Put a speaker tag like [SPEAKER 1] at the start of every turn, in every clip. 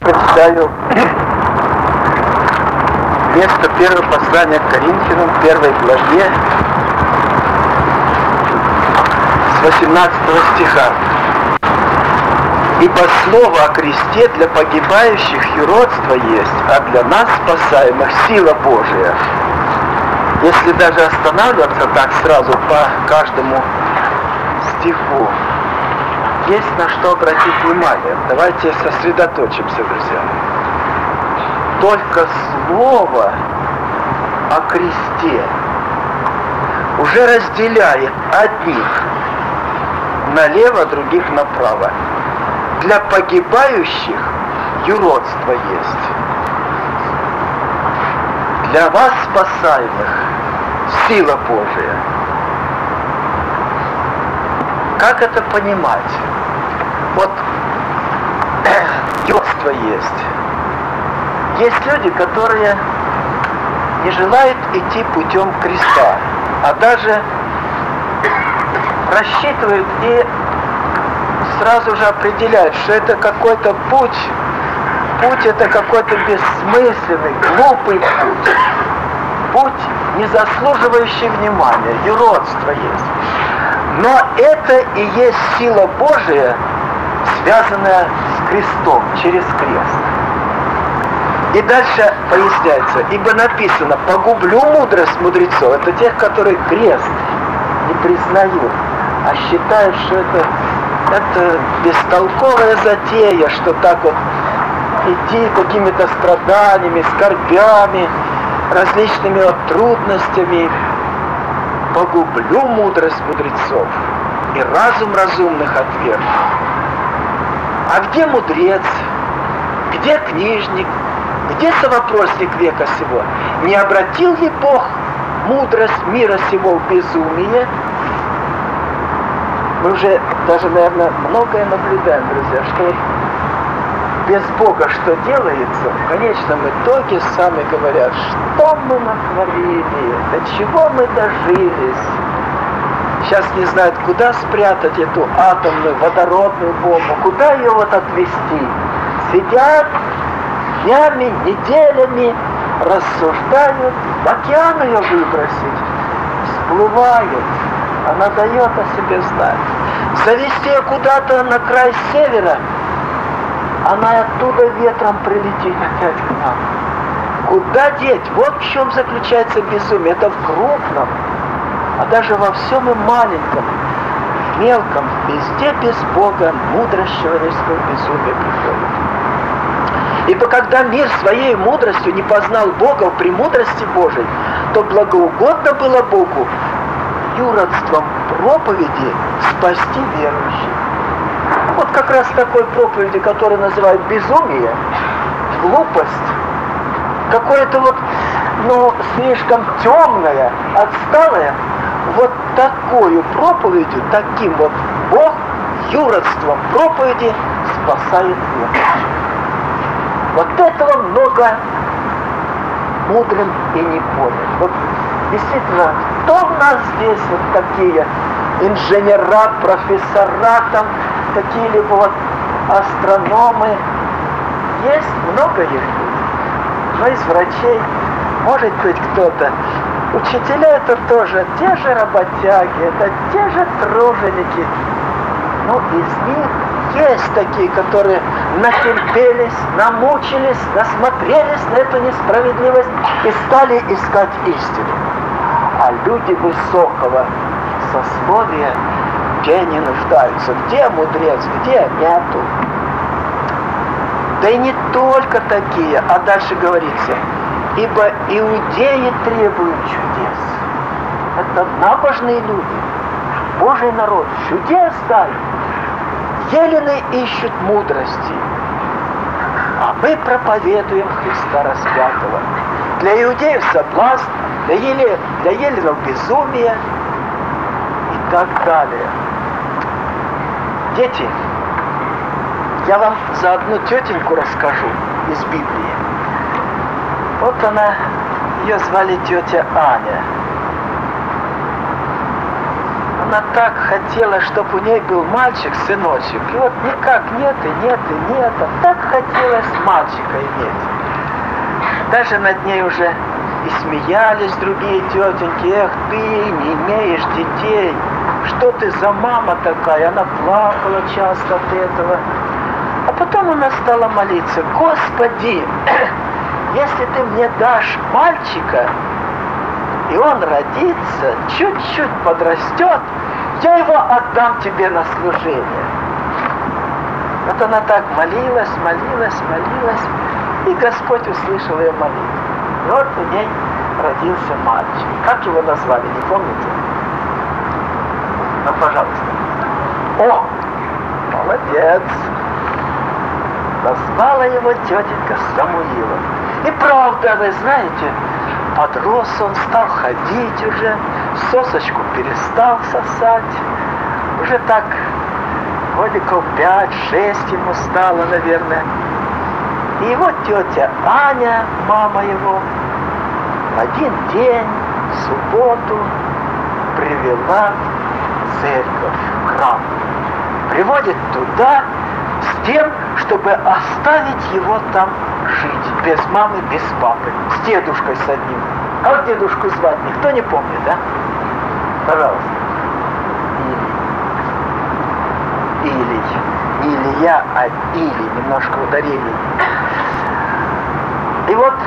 [SPEAKER 1] Прочитаю место первого послания к Коринфянам, 1 главе, с 18 стиха. «Ибо слово о кресте для погибающих юродство есть, а для нас, спасаемых, сила Божия». Если даже останавливаться так сразу по каждому стиху, есть на что обратить внимание. Давайте сосредоточимся, друзья. Только слово о кресте уже разделяет одних налево, других направо. Для погибающих юродство есть. Для вас, спасаемых, сила Божия. Как это понимать? Вот юродство есть. Есть люди, которые не желают идти путем креста, а даже рассчитывают и сразу же определяют, что это какой-то путь это какой-то бессмысленный, глупый путь, не заслуживающий внимания, юродство есть. Но это и есть сила Божия, связанная с крестом, через крест. И дальше поясняется, ибо написано, погублю мудрость мудрецов, это тех, которые крест не признают, а считают, что это бестолковая затея, что так вот идти какими-то страданиями, скорбями, различными вот трудностями. Погублю мудрость мудрецов, и разум разумных отвергну. А где мудрец? Где книжник? Где совопросник века сего? Не обратил ли Бог мудрость мира сего в безумие? Мы уже даже, наверное, многое наблюдаем, друзья, что без Бога что делается, в конечном итоге сами говорят, что мы натворили, до чего мы дожились. Сейчас не знают, куда спрятать эту атомную водородную бомбу, куда ее вот отвезти. Сидят днями, неделями, рассуждают, в океан ее выбросить, всплывает, она дает о себе знать. Завести ее куда-то на край севера, она оттуда ветром прилетит опять к нам. Куда деть? Вот в чем заключается безумие. Это в крупном, а даже во всем и маленьком, мелком, везде без Бога мудрость человеческого безумия приходит. Ибо когда мир своей мудростью не познал Бога в премудрости Божией, то благоугодно было Богу юродством проповеди спасти верующих. Вот как раз такой проповеди, которую называют безумие, глупость, какое-то вот, слишком темное, отсталое, вот такую проповедью, таким вот Бог юродством проповеди спасает верующих. Вот этого много мудрым и не понят. Вот действительно, кто у нас здесь вот такие инженера, профессора, там какие-либо вот астрономы? Есть много их. Но из врачей, может быть, кто-то. Учителя это тоже те же работяги, это те же труженики. Но из них есть такие, которые натерпелись, намучились, насмотрелись на эту несправедливость и стали искать истину. А люди высокого сословия, где они нуждаются, где мудрец, где нету. Да и не только такие, а дальше говорится, ибо иудеи требуют чудес. Это набожные люди, Божий народ, чудес дай. Елены ищут мудрости, а мы проповедуем Христа распятого. Для иудеев соблазн, для еленов безумие и так далее. Дети, я вам за одну тетеньку расскажу из Библии. Вот она, ее звали тетя Аня. она так хотела, чтобы у ней был мальчик, сыночек. И вот никак нет, и нет, и нет. А так хотелось мальчика иметь. Даже над ней уже и смеялись другие тетеньки. Эх, ты не имеешь детей. Что ты за мама такая? Она плакала часто от этого. А потом она стала молиться. Господи, если ты мне дашь мальчика, и он родится, чуть-чуть подрастет, я его отдам тебе на служение. Вот она так молилась, и Господь услышал ее молитву. И вот у ней родился мальчик. Как его назвали, не помните? Ну, пожалуйста. О, молодец! Назвала его тетенька Самуилом. И правда, вы знаете, подрос он, стал ходить уже, сосочку перестал сосать. Уже так годиков 5-6 ему стало, наверное. И его тетя Аня, мама его, в один день, в субботу, привела в церковь, в храм. Приводит туда с тем, чтобы оставить его там жить, без мамы, без папы, с дедушкой с одним. Как дедушку звать? Никто не помнит, да? Пожалуйста. Илий. Илья, а Или, немножко ударение. И вот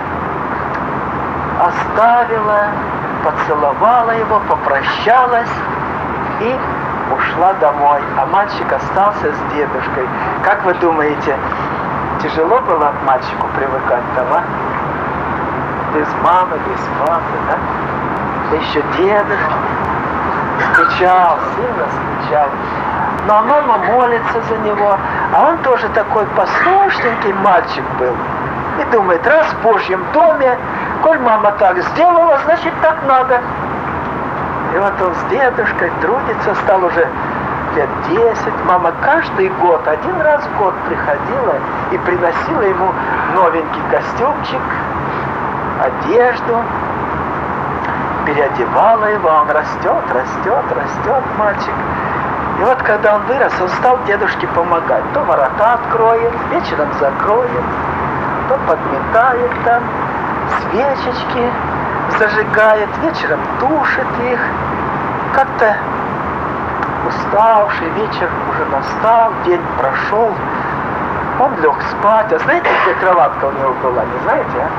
[SPEAKER 1] оставила, поцеловала его, попрощалась и ушла домой. А мальчик остался с дедушкой. Как вы думаете, тяжело было мальчику привыкать там, а? Без мамы, без папы, да? Да еще дедушка. Скучал, сильно скучал. Но мама молится за него, а он тоже такой послушненький мальчик был. И думает, раз в Божьем доме, коль мама так сделала, значит так надо. И вот он с дедушкой трудится, стал уже лет 10. Мама каждый год, один раз в год приходила и приносила ему новенький костюмчик, одежду, переодевала его, он растет, мальчик. И вот когда он вырос, он стал дедушке помогать. То ворота откроет, вечером закроет, то подметает там, свечечки зажигает, вечером тушит их. Как-то уставший, вечер уже настал, день прошел, он лег спать. А знаете, где кроватка у него была, не знаете, а?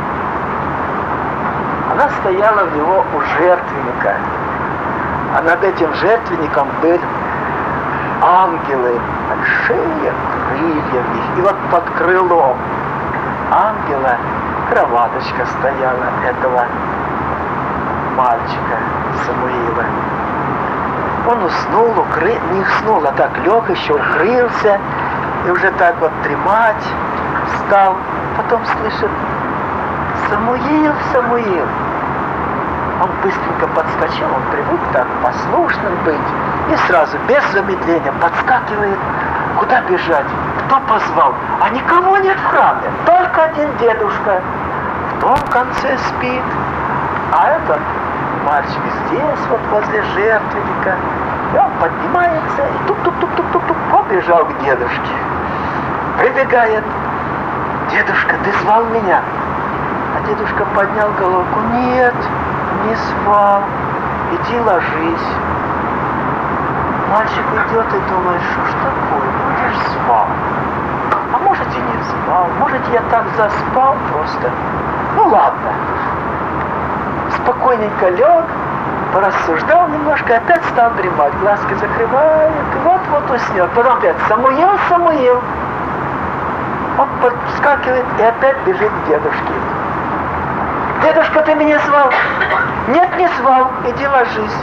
[SPEAKER 1] Она стояла у него у жертвенника. А над этим жертвенником были ангелы, большие крылья в них. И вот под крылом ангела кроваточка стояла этого мальчика Самуила. Он уснул, не уснул, а так лег еще, укрылся. И уже так вот дремать стал. Потом слышит: Самуил, Самуил. Он быстренько подскочил, он привык так послушным быть. И сразу, без замедления, подскакивает. Куда бежать? Кто позвал? А никого нет в храме. Только один дедушка. В том конце спит. А этот мальчик здесь, вот возле жертвенника. И он поднимается и тук-тук-тук-тук-тук побежал к дедушке. Прибегает. Дедушка, ты звал меня? А дедушка поднял головку. Нет, не звал. Иди ложись. Мальчик идет и думает, что ж такое, будешь звал. А может и не звал, может я так заспал просто. Ну ладно. Спокойненько лег, порассуждал немножко, опять стал дремать. Глазки закрывает, вот-вот уснет. Потом опять Самуил, Самуил. Он подскакивает и опять бежит к дедушке. Дедушка, ты меня звал? Нет, не звал, иди ложись.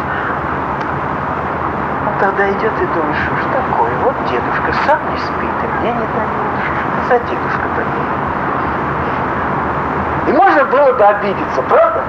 [SPEAKER 1] Он тогда идет и думает, что ж такое, вот дедушка сам не спит, и мне не дает, что за дедушка такой. И можно было бы обидеться, правда?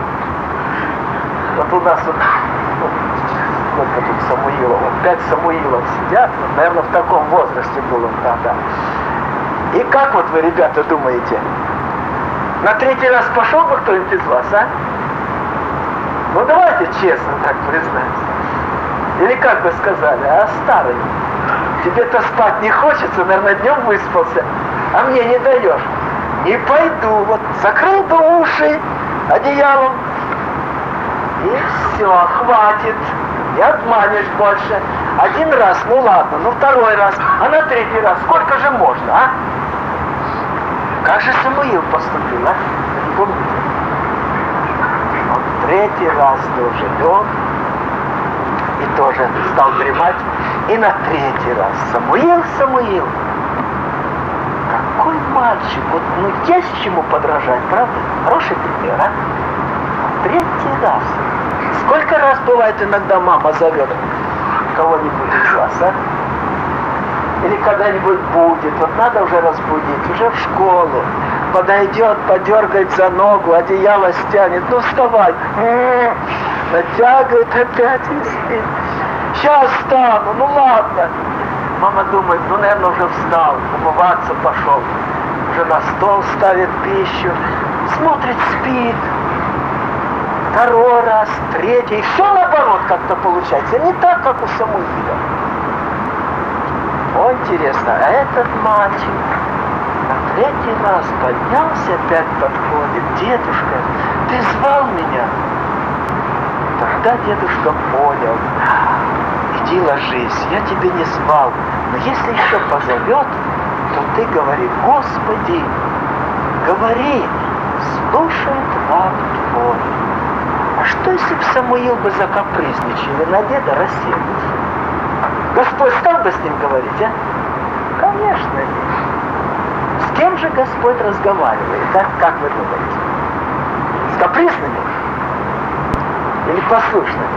[SPEAKER 1] Вот у нас вот сколько тут Самуилов, вот 5 Самуилов сидят, вот, наверное, в таком возрасте был он тогда. И как вот вы, ребята, думаете, на 3-й раз пошел бы кто-нибудь из вас, а? Ну давайте честно так признаться. Или как бы сказали, а старый, тебе-то спать не хочется, наверное, днем выспался, а мне не даешь. Не пойду, вот закрыл бы уши одеялом, и все, хватит, не обманешь больше. Один раз, ну ладно, ну второй раз, а на третий раз, сколько же можно, а? Как же Самуил поступил, а? Не помните? Он третий раз тоже лег и тоже стал дремать. И на третий раз: Самуил, Самуил, какой мальчик, вот, ну есть чему подражать, правда? Хороший пример, а? Третий раз. Сколько раз бывает иногда мама зовет кого-нибудь из вас, а? Или когда-нибудь будет, вот надо уже разбудить, уже в школу, подойдет, подергает за ногу, одеяло стянет, ну вставай, натягивает опять и спит. Сейчас встану, ну ладно. Мама думает, ну, наверное, уже встал, умываться пошел, уже на стол ставит пищу, смотрит, спит. Второй раз, третий, все наоборот как-то получается, не так, как у Самуила. О, интересно, а этот мальчик на третий раз поднялся, опять подходит: дедушка, ты звал меня? Тогда дедушка понял: иди ложись, я тебя не звал, но если еще позовет, то ты говори: Господи, говори, слушает раб твой. А что если бы Самуил бы закапризничал и на деда рассердился? Господь стал бы с ним говорить, а? Конечно, нет. С кем же Господь разговаривает, а? Как вы думаете? С капризными? Или послушными?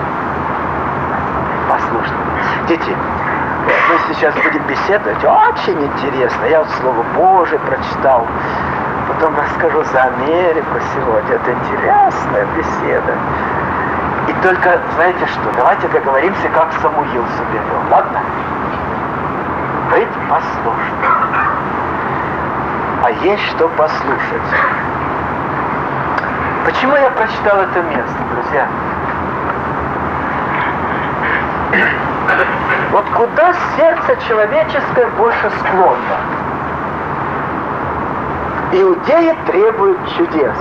[SPEAKER 1] Послушными. Дети, мы сейчас будем беседовать, очень интересно. Я вот Слово Божие прочитал, потом расскажу за Америку сегодня. Это интересная беседа. И только, знаете что, давайте договоримся, как Самуил себя вел, ладно? Быть послушным. А есть что послушать. Почему я прочитал это место, друзья? Вот куда сердце человеческое больше склонно? Иудеи требуют чудес.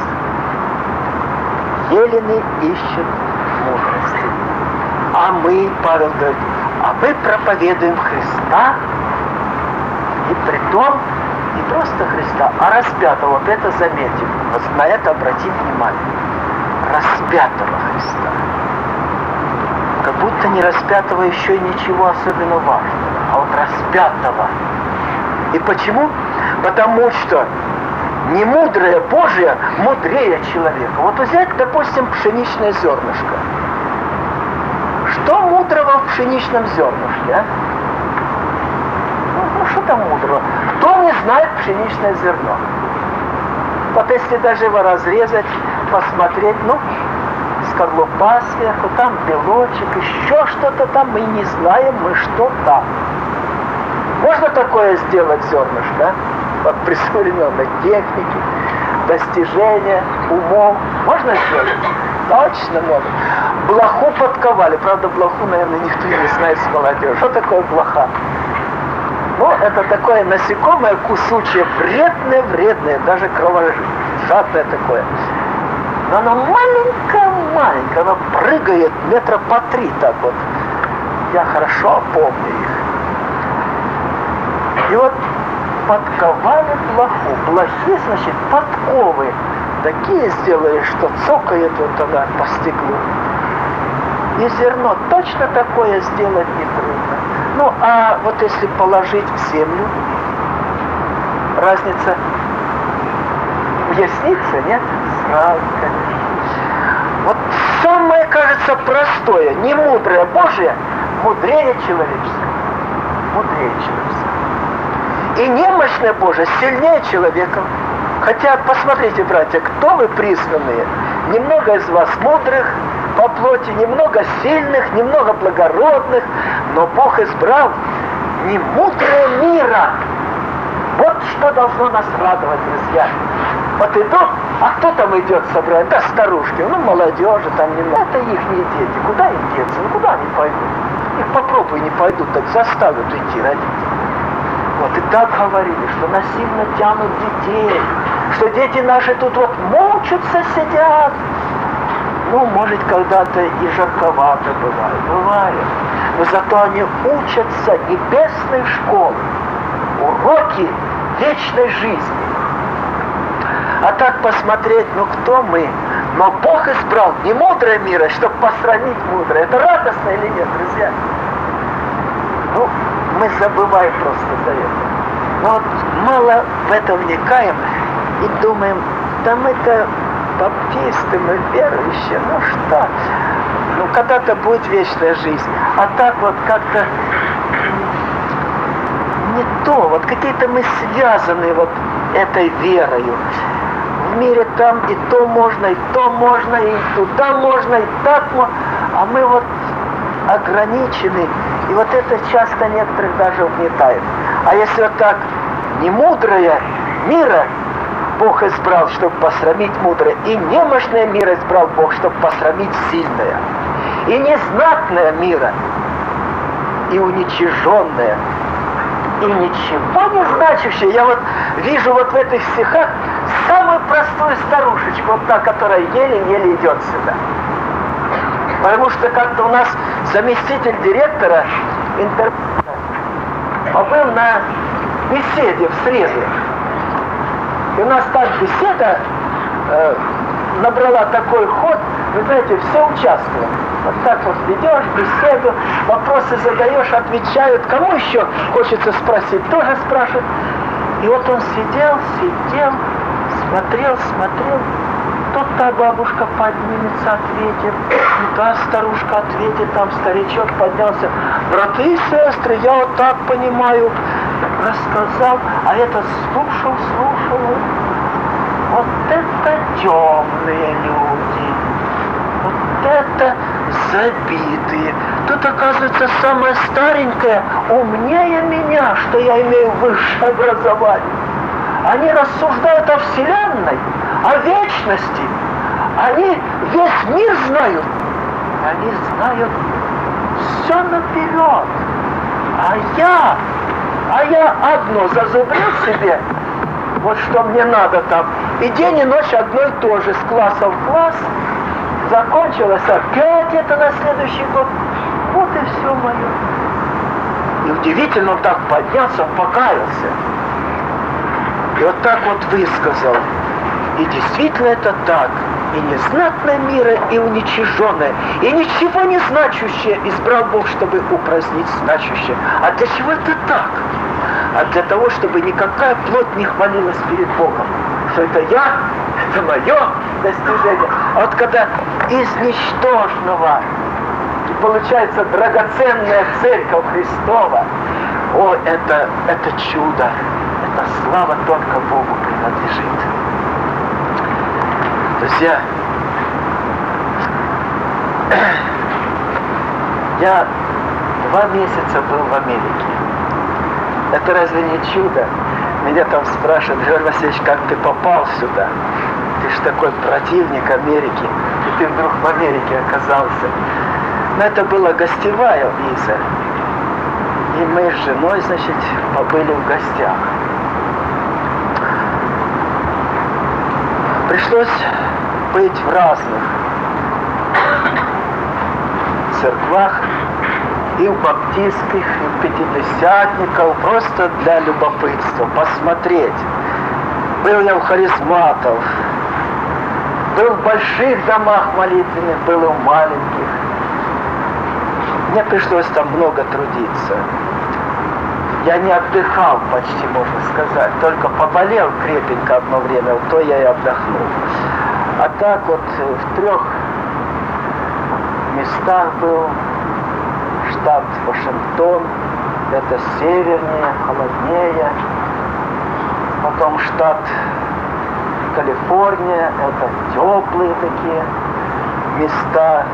[SPEAKER 1] Елены ищут мудрости. А мы, Павел говорит, а мы проповедуем Христа, и притом не просто Христа, а распятого. Вот это заметим, вот на это обратим внимание. Распятого Христа. Как будто не распятого еще ничего особенно важного, а вот распятого. И почему? Потому что немудрое Божие мудрее человека. Вот взять, допустим, пшеничное зернышко. Что мудрого в пшеничном зернышке, а? Ну, что там мудрого? Кто не знает пшеничное зерно? Вот если даже его разрезать, посмотреть, ну, скорлупа сверху, там белочек, еще что-то там, мы не знаем, мы что там. Можно такое сделать зернышко, а? Вот при современной технике, достижения, умом. Можно сделать? Точно можно. Блоху подковали. Правда, блоху, наверное, никто не знает с молодежью. Что такое блоха? Ну, это такое насекомое кусучее, вредное, даже кровожадное такое. Но оно маленькое, оно прыгает метра по 3 так вот. Я хорошо помню их. И вот подковали блоху. Блохи, значит, подковы. Такие сделали, что цокает вот тогда по стеклу. И зерно точно такое сделать нетрудно. Ну, а вот если положить в землю, разница уяснится, нет? Сразу, конечно. Вот самое, кажется, простое, немудрое Божие, мудрее человеческое. Мудрее человеческое. И немощное Божие сильнее человека. Хотя, посмотрите, братья, кто вы призванные? Немного из вас мудрых по плоти, немного сильных, немного благородных, но Бог избрал не мудрое мира. Вот что должно нас радовать, друзья. Вот идут, а кто там идет собрать? Да старушки, ну молодежи там немного. Это их дети, куда им деться, ну куда они пойдут? попробуй не пойдут, так заставят идти родители. Вот и так говорили, что насильно тянут детей, что дети наши тут вот мучатся, сидят. Ну, может, когда-то и жарковато бывает. Но зато они учатся небесной школы, уроки вечной жизни. А так посмотреть, ну кто мы? Но Бог избрал не мудрое мира, чтобы посрамить мудрое. Это радостно или нет, друзья? Ну, мы забываем просто за это. Но вот мало в это вникаем и думаем, да мы-то баптисты, мы верующие, ну что? Ну, когда-то будет вечная жизнь. А так вот как-то не то, вот какие-то мы связаны вот этой верою. В мире там и то можно, и то можно, и туда можно, и так можно. А мы вот ограничены. И вот это часто некоторых даже угнетает. А если вот так, не мудрое мира Бог избрал, чтобы посрамить мудрое, и немощное мира избрал Бог, чтобы посрамить сильное. И незнатное мира, и уничиженное, и ничего не значащее. Я вот вижу вот в этих стихах самую простую старушечку, вот та, которая еле-еле идет сюда. Потому что как-то у нас заместитель директора интернета был на беседе в среду. И у нас так беседа набрала такой ход, вы знаете, все участвовали. Вот так вот ведешь беседу, вопросы задаешь, отвечают. Кому еще хочется спросить, тоже спрашивают. И вот он сидел, смотрел. Тут та бабушка поднимется, ответит, та старушка ответит, там старичок поднялся. Браты и сестры, я вот так понимаю, рассказал, а этот слушал. Вот это темные люди, вот это забитые. Тут, оказывается, самая старенькая умнее меня, что я имею высшее образование. Они рассуждают о Вселенной, о вечности. Они весь мир знают. Они знают все наперед. А я одно зазубрил себе, вот что мне надо там. И день и ночь одно и то же, с класса в класс. Закончилось опять это на следующий год. Вот и все мое. И удивительно, он так поднялся, покаялся. И вот так вот высказал. И действительно это так. И незнатное мира, и уничиженное, и ничего не значущее избрал Бог, чтобы упразднить значущее. А для чего это так? А для того, чтобы никакая плоть не хвалилась перед Богом. Что это я, это мое достижение. А вот когда из ничтожного получается драгоценная церковь Христова, о, это чудо, это слава только Богу принадлежит. Друзья, я 2 месяца был в Америке. Это разве не чудо? Меня там спрашивают, Григорий Васильевич, как ты попал сюда? Ты же такой противник Америки, и ты вдруг в Америке оказался. Но это была гостевая виза. И мы с женой, значит, побыли в гостях. Пришлось быть в разных церквах, и в баптистских, и в пятидесятников, просто для любопытства, посмотреть. Был я у харизматов, был в больших домах молитвенных, был и в маленьких. Мне пришлось там много трудиться. Я не отдыхал почти, можно сказать, только поболел крепенько одно время, то я и отдохнул. А так вот в 3 местах был. Штат Вашингтон, это севернее, холоднее. Потом штат Калифорния, это теплые такие места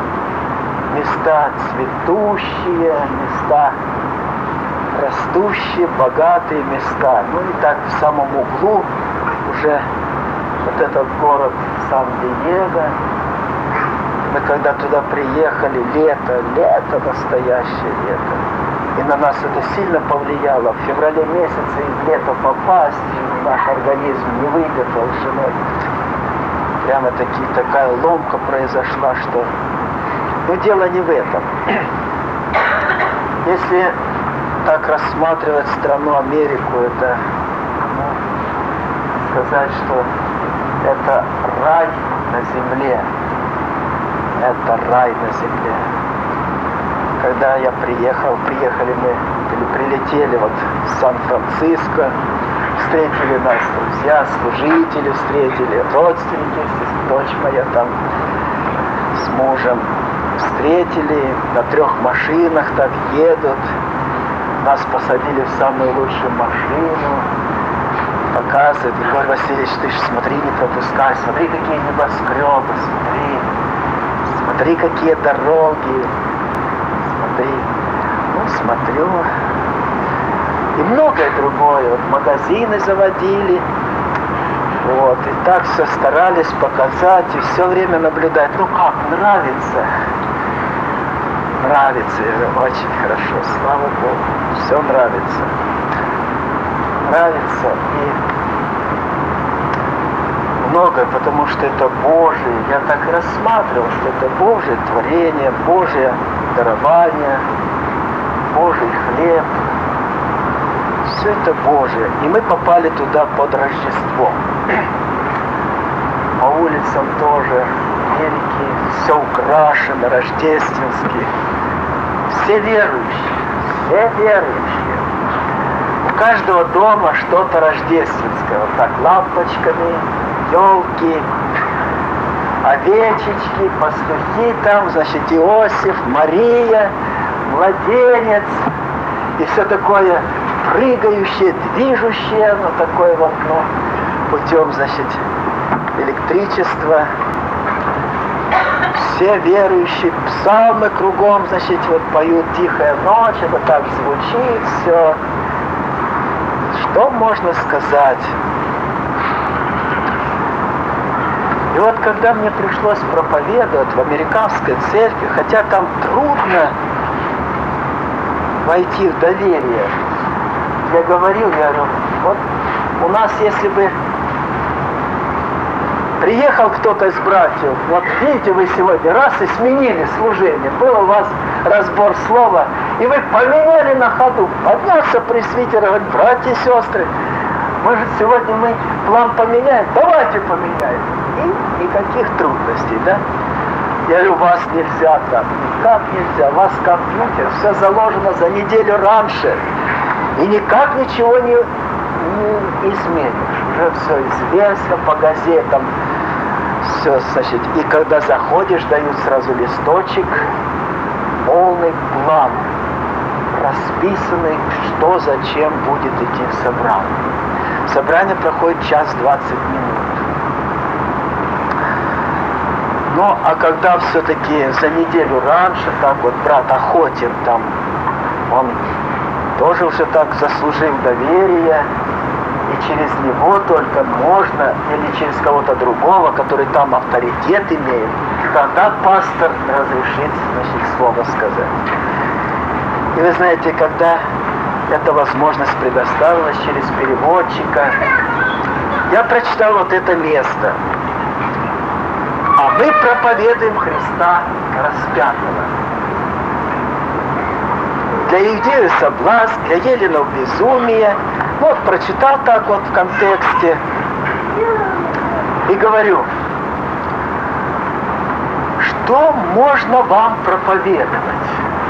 [SPEAKER 1] цветущие, места растущие, богатые места. Ну и так в самом углу уже вот этот город Сан-Диего. мы когда туда приехали, лето настоящее лето. И на нас это сильно повлияло. В феврале месяце из лета попасть, наш организм не выдержал с женой. Прямо такая ломка произошла, что... Но дело не в этом. Если так рассматривать страну Америку, это сказать, что это рай на земле. Это рай на земле. Когда я прилетели вот в Сан-Франциско, встретили нас друзья, служители встретили, родственники, дочь моя там с мужем встретили, на 3 машинах так едут, нас посадили в самую лучшую машину, показывают: Григорий Васильевич, ты ж смотри, не пропускай, смотри, какие небоскребы, смотри, какие дороги, смотри. Ну, смотрю. И многое другое. Вот магазины заводили. Вот. И так все старались показать, и все время наблюдать. Ну как, нравится? Нравится, я говорю, очень хорошо, слава Богу. Все нравится. Нравится. И многое, потому что это Божие. Я так и рассматривал, что это Божие творение, Божие дарование, Божий хлеб. Все это Божие. И мы попали туда под Рождество. По улицам тоже Америки все украшено рождественски. Все верующие. У каждого дома что-то рождественское. Вот так лампочками, елки, овечечки, пастухи там, значит, Иосиф, Мария, младенец. И все такое прыгающее, движущее, но такое вот, путем, значит, электричества. Все верующие, псалмы кругом, значит, вот поют «Тихая ночь», это так звучит, все. Что можно сказать? И вот когда мне пришлось проповедовать в американской церкви, хотя там трудно войти в доверие, я говорю, вот у нас, если бы приехал кто-то из братьев, вот видите, вы сегодня раз и сменили служение, был у вас разбор слова, и вы поменяли на ходу, поднялся пресвитер, говорит: братья и сестры, может сегодня мы план поменяем? Давайте поменяем. И никаких трудностей, да? Я говорю, вас нельзя так, никак нельзя, у вас компьютер, все заложено за неделю раньше, и никак ничего не изменишь. Уже все известно по газетам, все, значит, и когда заходишь, дают сразу листочек, полный план, расписанный, что зачем будет идти в собрание. Собрание проходит 1:20 минут. Ну, а когда все-таки за неделю раньше, так вот брат Охотин там, он тоже уже так заслужил доверие, и через него только можно, или через кого-то другого, который там авторитет имеет, тогда пастор разрешит, значит, слово сказать. И вы знаете, когда эта возможность предоставилась через переводчика, я прочитал вот это место. А мы проповедуем Христа распятого. Для иудеев соблазн, для еленов безумие. Вот прочитал так вот в контексте и говорю, что можно вам проповедовать?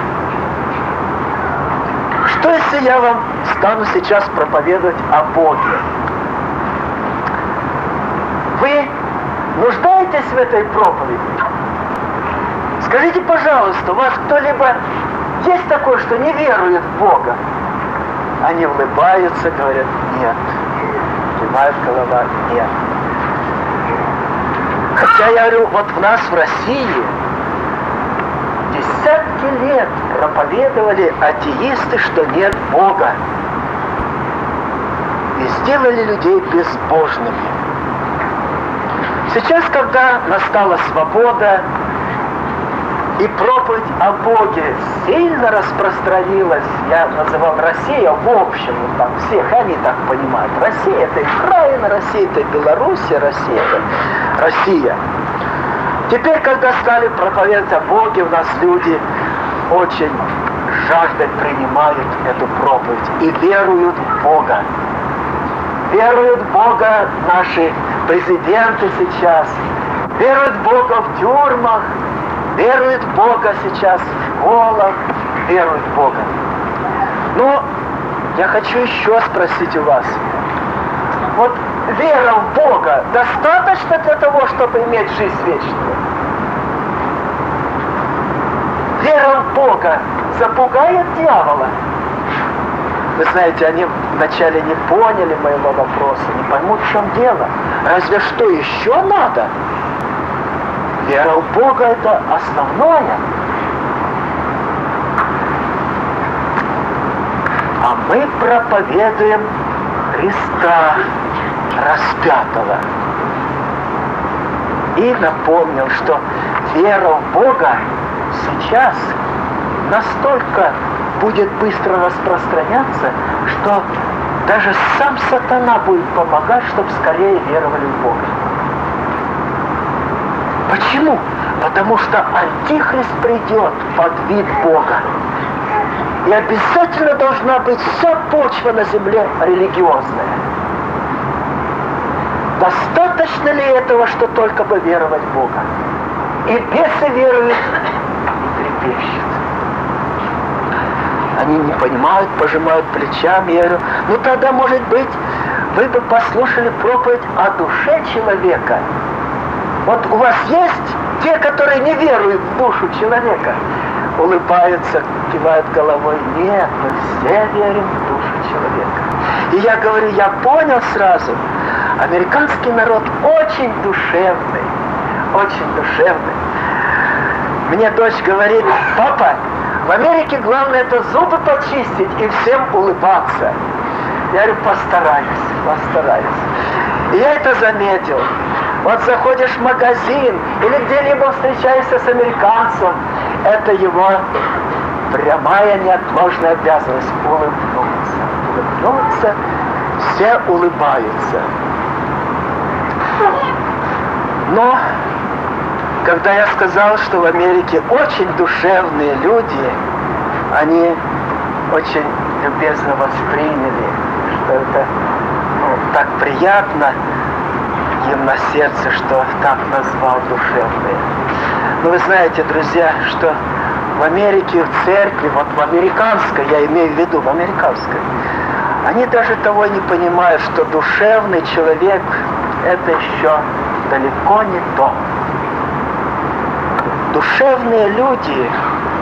[SPEAKER 1] Что если я вам стану сейчас проповедовать о Боге? Вы нуждаетесь в этой проповеди? Скажите, пожалуйста, у вас кто-либо есть такое, что не верует в Бога? Они улыбаются, говорят, нет. Кивают голова, нет. Хотя я говорю, вот у нас в России десятки лет проповедовали атеисты, что нет Бога. И сделали людей безбожными. Сейчас, когда настала свобода, И проповедь о Боге сильно распространилась. Я называл Россия в общем, там всех они так понимают. Россия это Украина, Россия это Белоруссия, Россия это Россия. Теперь, когда стали проповедовать о Боге, у нас люди очень жаждой принимают эту проповедь и веруют в Бога. Веруют в Бога наши президенты сейчас, веруют в Бога в тюрьмах, веруют в Бога сейчас в школах, веруют в Бога. Но я хочу еще спросить у вас. Вот вера в Бога достаточно для того, чтобы иметь жизнь вечную? Вера в Бога запугает дьявола? Вы знаете, они вначале не поняли моего вопроса, не поймут, в чем дело. Разве что еще надо? Вера в Бога – это основное. А мы проповедуем Христа распятого. И напомнил, что вера в Бога сейчас настолько будет быстро распространяться, что даже сам сатана будет помогать, чтобы скорее веровали в Бога. Почему? Потому что Антихрист придет под вид Бога. И обязательно должна быть вся почва на земле религиозная. Достаточно ли этого, что только бы веровать в Бога? И бесы веруют, и трепещут. Они не понимают, пожимают плечами. Я говорю, ну тогда, может быть, вы бы послушали проповедь о душе человека. Вот у вас есть те, которые не веруют в душу человека? Улыбаются, кивают головой. Нет, мы все верим в душу человека. И я говорю, я понял сразу, американский народ очень душевный, очень душевный. Мне дочь говорит, папа, в Америке главное это зубы почистить и всем улыбаться. Я говорю, постараюсь. И я это заметил. Вот заходишь в магазин или где-либо встречаешься с американцем, это его прямая неотложная обязанность улыбнуться. Все улыбаются. Но когда я сказал, что в Америке очень душевные люди, они очень любезно восприняли, что это так приятно им на сердце, что так назвал душевные. Но вы знаете, друзья, что в Америке, в церкви, вот в американской, я имею в виду, в американской, они даже того не понимают, что душевный человек – это еще далеко не то. Душевные люди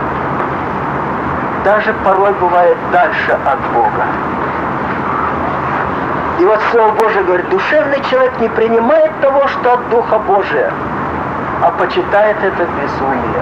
[SPEAKER 1] даже порой бывают дальше от Бога. И вот Слово Божие говорит, душевный человек не принимает того, что от Духа Божия, а почитает это безумие.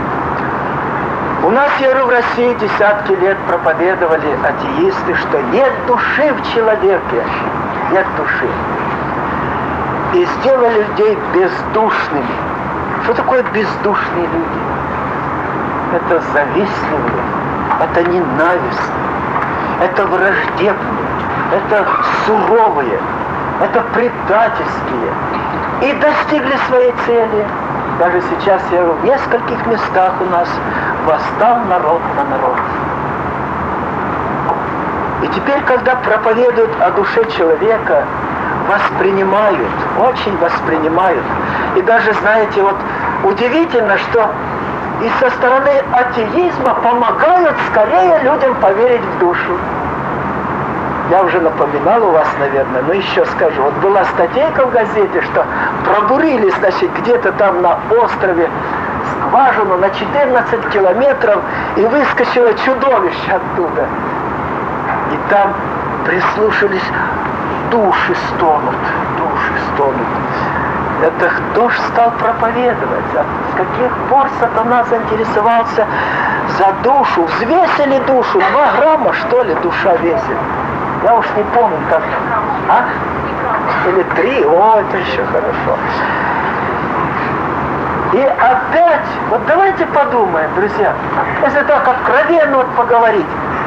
[SPEAKER 1] У нас, я говорю, в России десятки лет проповедовали атеисты, что нет души в человеке, нет души. И сделали людей бездушными. Что такое бездушные люди? Это завистливые, это ненавистные, это враждебные, это суровые, это предательские. И достигли своей цели. Даже сейчас, я говорю, в нескольких местах у нас восстал народ на народ. И теперь, когда проповедуют о душе человека, воспринимают, очень воспринимают. И даже, знаете, вот удивительно, что и со стороны атеизма помогают скорее людям поверить в душу. Я уже напоминал у вас, наверное, но еще скажу. Вот была статейка в газете, что пробурили, значит, где-то там на острове скважину на 14 километров и выскочило чудовище оттуда. И там прислушались, души стонут. Это кто ж стал проповедовать? А с каких пор сатана заинтересовался за душу? Взвесили душу, 2 грамма, что ли, душа весит? Я уж не помню, как. А? Или 3? О, это еще хорошо. И опять, вот давайте подумаем, друзья, если так откровенно вот поговорить,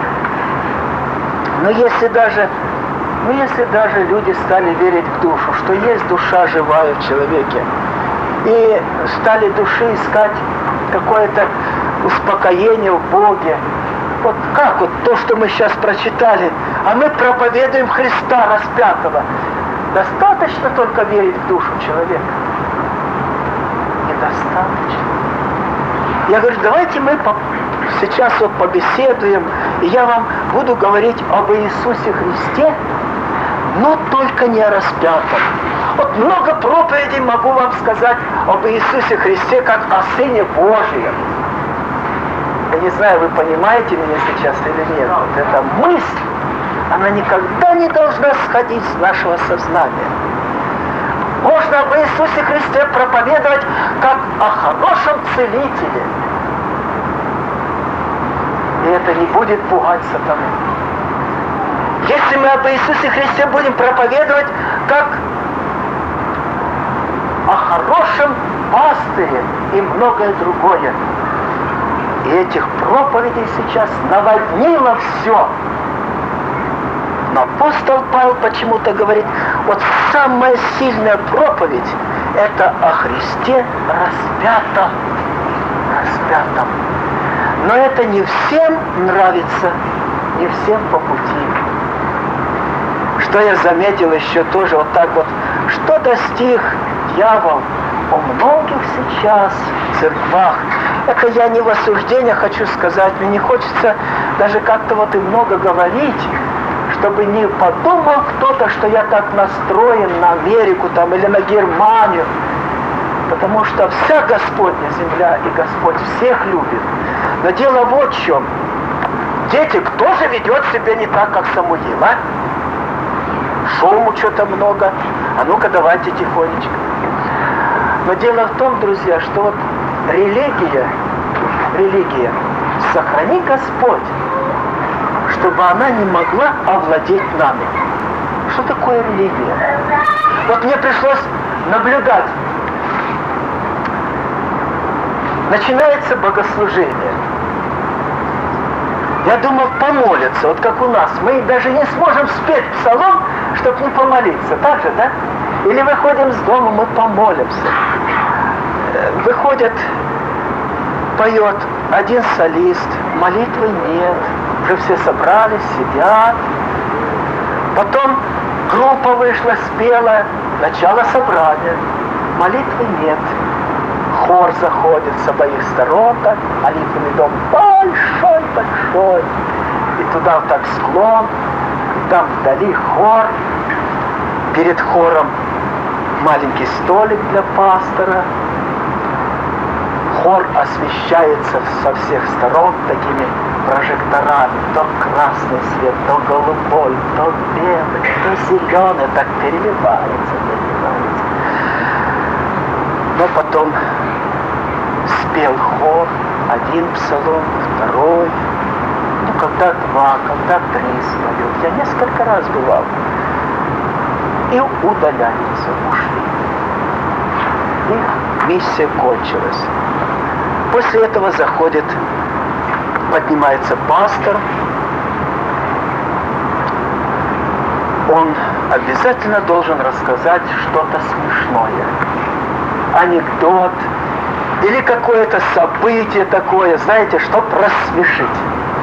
[SPEAKER 1] но если даже люди стали верить в душу, что есть душа живая в человеке, и стали души искать какое-то успокоение в Боге, вот как вот то, что мы сейчас прочитали, а мы проповедуем Христа распятого, достаточно только верить в душу человека? Недостаточно. Я говорю, давайте мы сейчас вот побеседуем, и я вам буду говорить об Иисусе Христе, но только не о распятом. Вот много проповедей могу вам сказать об Иисусе Христе, как о Сыне Божьем. Я не знаю, вы понимаете меня сейчас или нет. Вот эта мысль, она никогда не должна сходить с нашего сознания. Можно об Иисусе Христе проповедовать как о хорошем целителе. И это не будет пугать сатану. Если мы об Иисусе Христе будем проповедовать как о хорошем пастыре и многое другое, и этих проповедей сейчас наводнило все. Но апостол Павел почему-то говорит, вот самая сильная проповедь – это о Христе распятом. Но это не всем нравится, не всем по пути. Что я заметил еще тоже вот так вот, что достиг дьявол у многих сейчас в церквах. Это я не в осуждение хочу сказать, мне не хочется даже как-то вот и много говорить, чтобы не подумал кто-то, что я так настроен на Америку там или на Германию. Потому что вся Господня земля и Господь всех любит. Но дело вот в чем. Дети, кто же ведет себя не так, как Самуил, а? Шуму что-то много. А ну-ка давайте тихонечко. Но дело в том, друзья, что вот религия, сохрани Господь, чтобы она не могла овладеть нами. Что такое религия? Вот мне пришлось наблюдать. Начинается богослужение. Я думал помолиться, вот как у нас. Мы даже не сможем спеть псалом, чтобы не помолиться. Так же, да? Или выходим с дома, мы помолимся. Выходят, поет один солист, молитвы нет. Уже все собрались, сидят. Потом группа вышла, спела, начало собрания. Молитвы нет. Хор заходит с обоих сторон, так, молитвенный дом большой. И туда вот так склон, и там вдали хор. Перед хором маленький столик для пастора. Хор освещается со всех сторон такими прожекторами. То красный свет, то голубой, то белый, то зеленый. Так переливается. Но потом спел хор, один псалом, второй. Ну, когда два, когда три споют. Я несколько раз бывал. И удаляются, ушли. Их миссия кончилась. После этого поднимается пастор. Он обязательно должен рассказать что-то смешное. Анекдот или какое-то событие такое, знаете, чтоб рассмешить.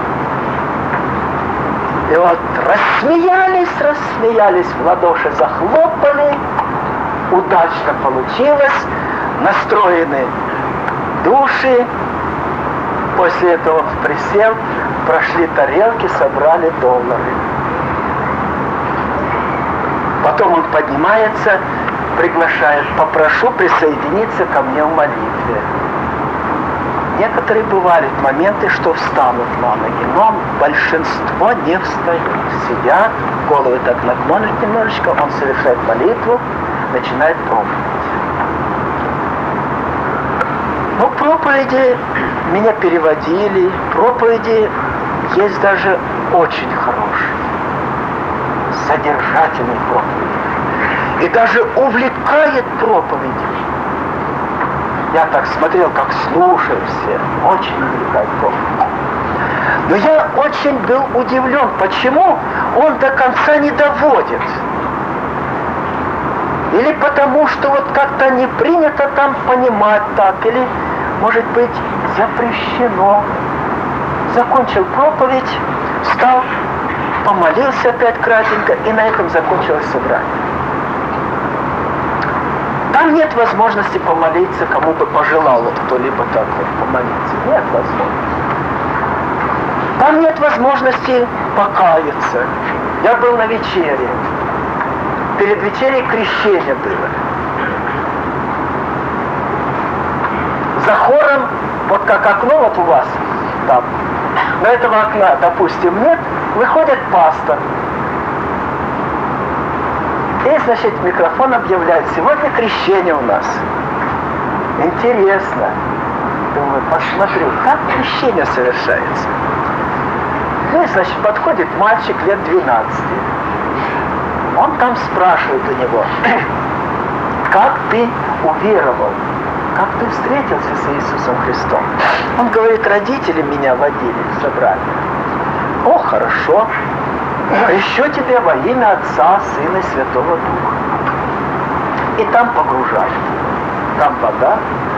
[SPEAKER 1] И вот рассмеялись, в ладоши захлопали, удачно получилось, настроены души. После этого присел, прошли тарелки, собрали доллары. Потом он поднимается, приглашает, попрошу присоединиться ко мне в молитве. Некоторые бывали моменты, что встанут на ноги, но большинство не встают. Сидят, головы так наклонят немножечко, он совершает молитву, начинает проповедь. Ну, проповеди меня переводили, проповеди есть даже очень хорошие, содержательные проповеди. И даже увлекает проповедь. Я так смотрел, как слушают все. Очень великая Бог. Но я очень был удивлен, почему он до конца не доводит. Или потому, что вот как-то не принято там понимать так, или, может быть, запрещено. Закончил проповедь, встал, помолился опять кратенько, и на этом закончилось собрание. Там нет возможности помолиться, кому бы пожелал вот кто-либо так вот помолиться. Нет возможности. Там нет возможности покаяться. Я был на вечере. Перед вечерей крещение было. За хором, вот как окно вот у вас там, на этого окна, допустим, нет, выходит пастор. И, значит, микрофон объявляет, сегодня крещение у нас. Интересно. Думаю, посмотрю, как крещение совершается. Ну и, значит, подходит мальчик лет 12. Он там спрашивает у него, как ты уверовал, как ты встретился с Иисусом Христом. Он говорит, родители меня водили в собрание. О, хорошо. Еще тебя во имя Отца, Сына и Святого Духа. И там погружают. Там вода.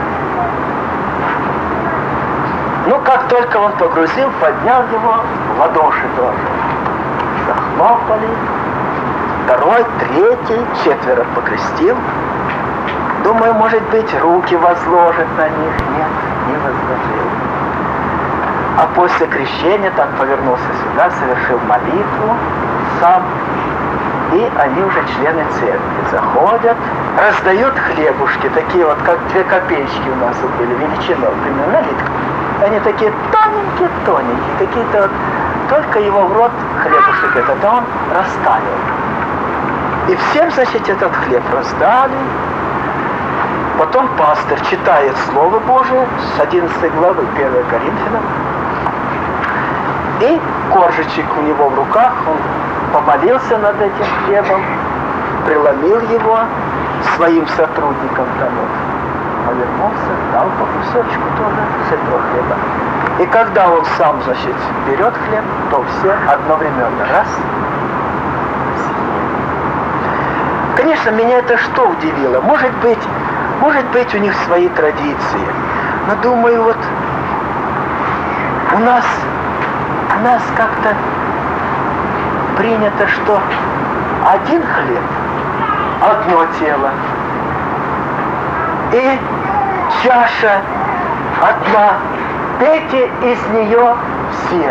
[SPEAKER 1] Ну, как только он погрузил, поднял его, в ладоши тоже. Захлопали. Второй, третий, четверо покрестил. Думаю, может быть, руки возложит на них. Нет, не возложил. А после крещения так повернулся сюда, совершил молитву сам. И они уже члены церкви заходят, раздают хлебушки, такие вот, как 2 копеечки у нас вот были, величиной, примерно налитку. Они такие тоненькие, какие-то вот, только его в рот хлебушек этот, а он растаял. И всем, значит, этот хлеб раздали. Потом пастор читает Слово Божие с 11 главы 1 Коринфянам. И коржичек у него в руках, он помолился над этим хлебом, преломил его своим сотрудникам там вот, повернулся, дал по кусочку тоже с этого хлеба. И когда он сам, значит, берет хлеб, то все одновременно раз съели. Конечно, меня это что удивило? Может быть, у них свои традиции. Но думаю, вот у нас как-то принято, что один хлеб, одно тело, и чаша одна, пейте из нее все.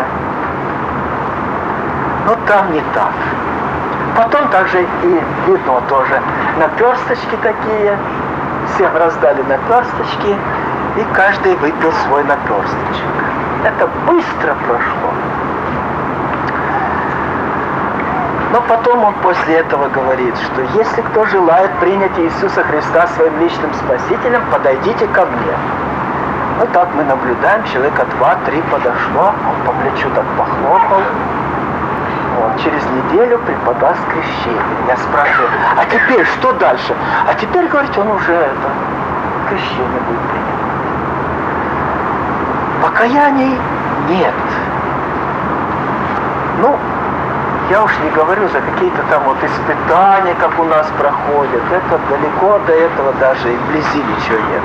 [SPEAKER 1] Но там не так. Потом также и вино тоже. Наперсточки такие, всем раздали наперсточки, и каждый выпил свой наперсточек. Это быстро прошло. Но потом он после этого говорит, что если кто желает принять Иисуса Христа своим личным Спасителем, подойдите ко мне. Вот так мы наблюдаем, человека 2-3 подошло, он по плечу так похлопал. Вот, через неделю преподаст крещение. Я спрашиваю, а теперь что дальше? А теперь, говорит, он уже крещение будет принять. Покаяний нет. Ну, я уж не говорю за какие-то там вот испытания, как у нас проходят. Это далеко до этого даже и вблизи ничего нет.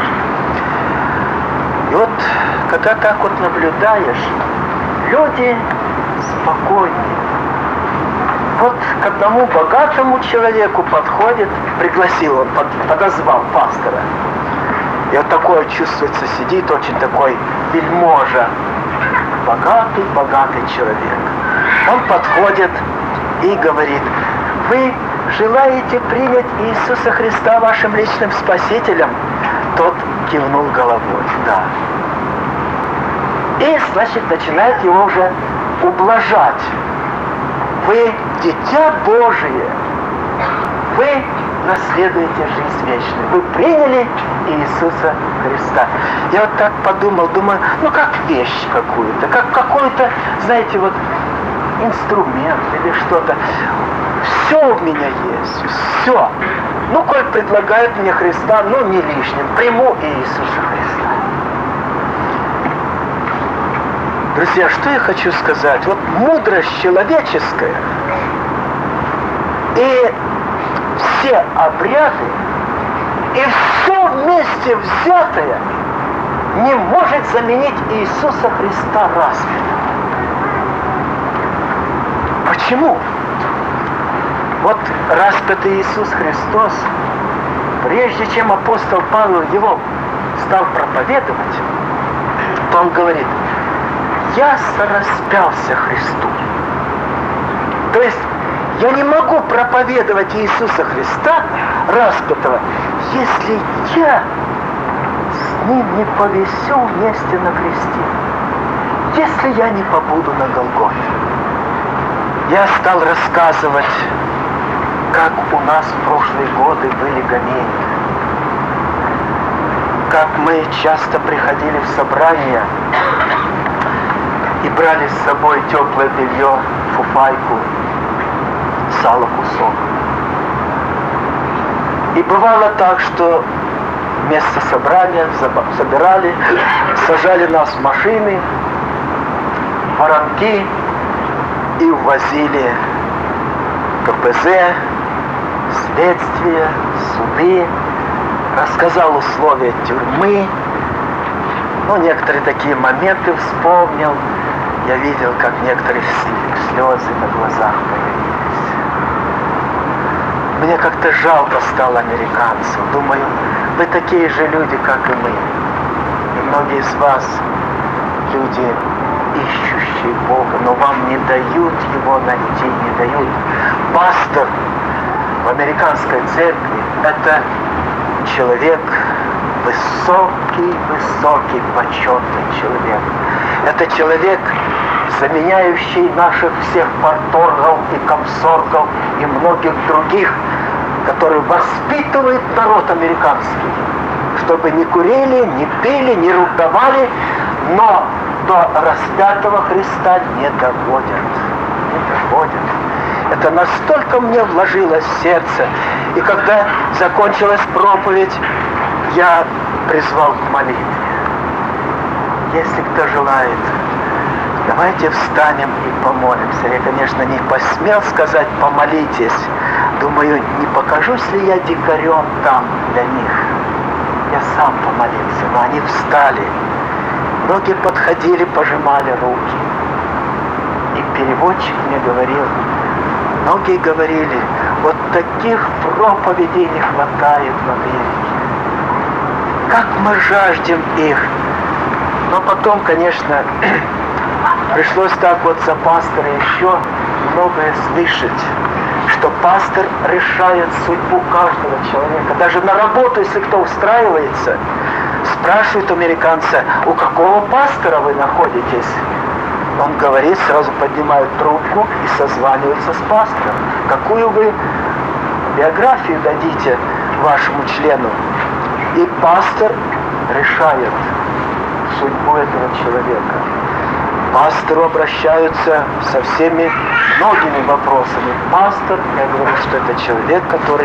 [SPEAKER 1] И вот, когда так вот наблюдаешь, люди спокойнее. Вот к одному богатому человеку подходит, пригласил он, подозвал пастора. И вот такое чувствуется, сидит очень такой вельможа, богатый человек. Он подходит и говорит, вы желаете принять Иисуса Христа вашим личным Спасителем? Тот кивнул головой, да. И, значит, начинает его уже ублажать. Вы дитя Божие, вы наследуете жизнь вечную. Вы приняли Иисуса Христа. Я вот так подумал, думаю, ну как вещь какую-то, как какой-то, знаете, вот инструмент или что-то. Все у меня есть, все. Ну, коль предлагают мне Христа, ну, не лишним, приму и Иисуса Христа. Друзья, что я хочу сказать? Вот мудрость человеческая и все обряды, и все вместе взятое не может заменить Иисуса Христа распятого. Почему? Вот распятый Иисус Христос, прежде чем апостол Павел его стал проповедовать, то он говорит: я сораспялся Христу. То есть я не могу проповедовать Иисуса Христа распятого, если я с Ним не повесю вместе на кресте, если я не побуду на Голгофе. Я стал рассказывать, как у нас в прошлые годы были гонения, как мы часто приходили в собрания и брали с собой теплое белье, фуфайку, сало, кусок. И бывало так, что вместо собрания собирали, сажали нас в машины, воронки и увозили КПЗ, следствие, суды, рассказал условия тюрьмы. Ну, некоторые такие моменты вспомнил. Я видел, как некоторые слезы на глазах появились. Мне как-то жалко стало американцев. Думаю, вы такие же люди, как и мы. И многие из вас люди, ищущие Бога, но вам не дают Его найти, не дают. Пастор в американской церкви – это человек высокий, почетный человек. Это человек, заменяющий наших всех парторгов и комсоргов и многих других, которые воспитывают народ американский, чтобы не курили, не пили, не ругали, но до распятого Христа не доводят. Не доводят. Это настолько мне вложилось в сердце. И когда закончилась проповедь, я призвал к молитве. Если кто желает, давайте встанем и помолимся. Я, конечно, не посмел сказать «помолитесь». Думаю, не покажусь ли я дикарем там для них. Я сам помолился, но они встали. Многие подходили, пожимали руки. И переводчик мне говорил, многие говорили, вот таких проповедей не хватает в Америке. Как мы жаждем их. Но потом, конечно, пришлось так вот за пастора еще многое слышать, что пастор решает судьбу каждого человека. Даже на работу, если кто устраивается, спрашивают американца, у какого пастора вы находитесь? Он говорит, сразу поднимают трубку и созваниваются с пастором. Какую вы биографию дадите вашему члену? И пастор решает судьбу этого человека. К пастору обращаются со всеми многими вопросами. Пастор, я говорю, что это человек, который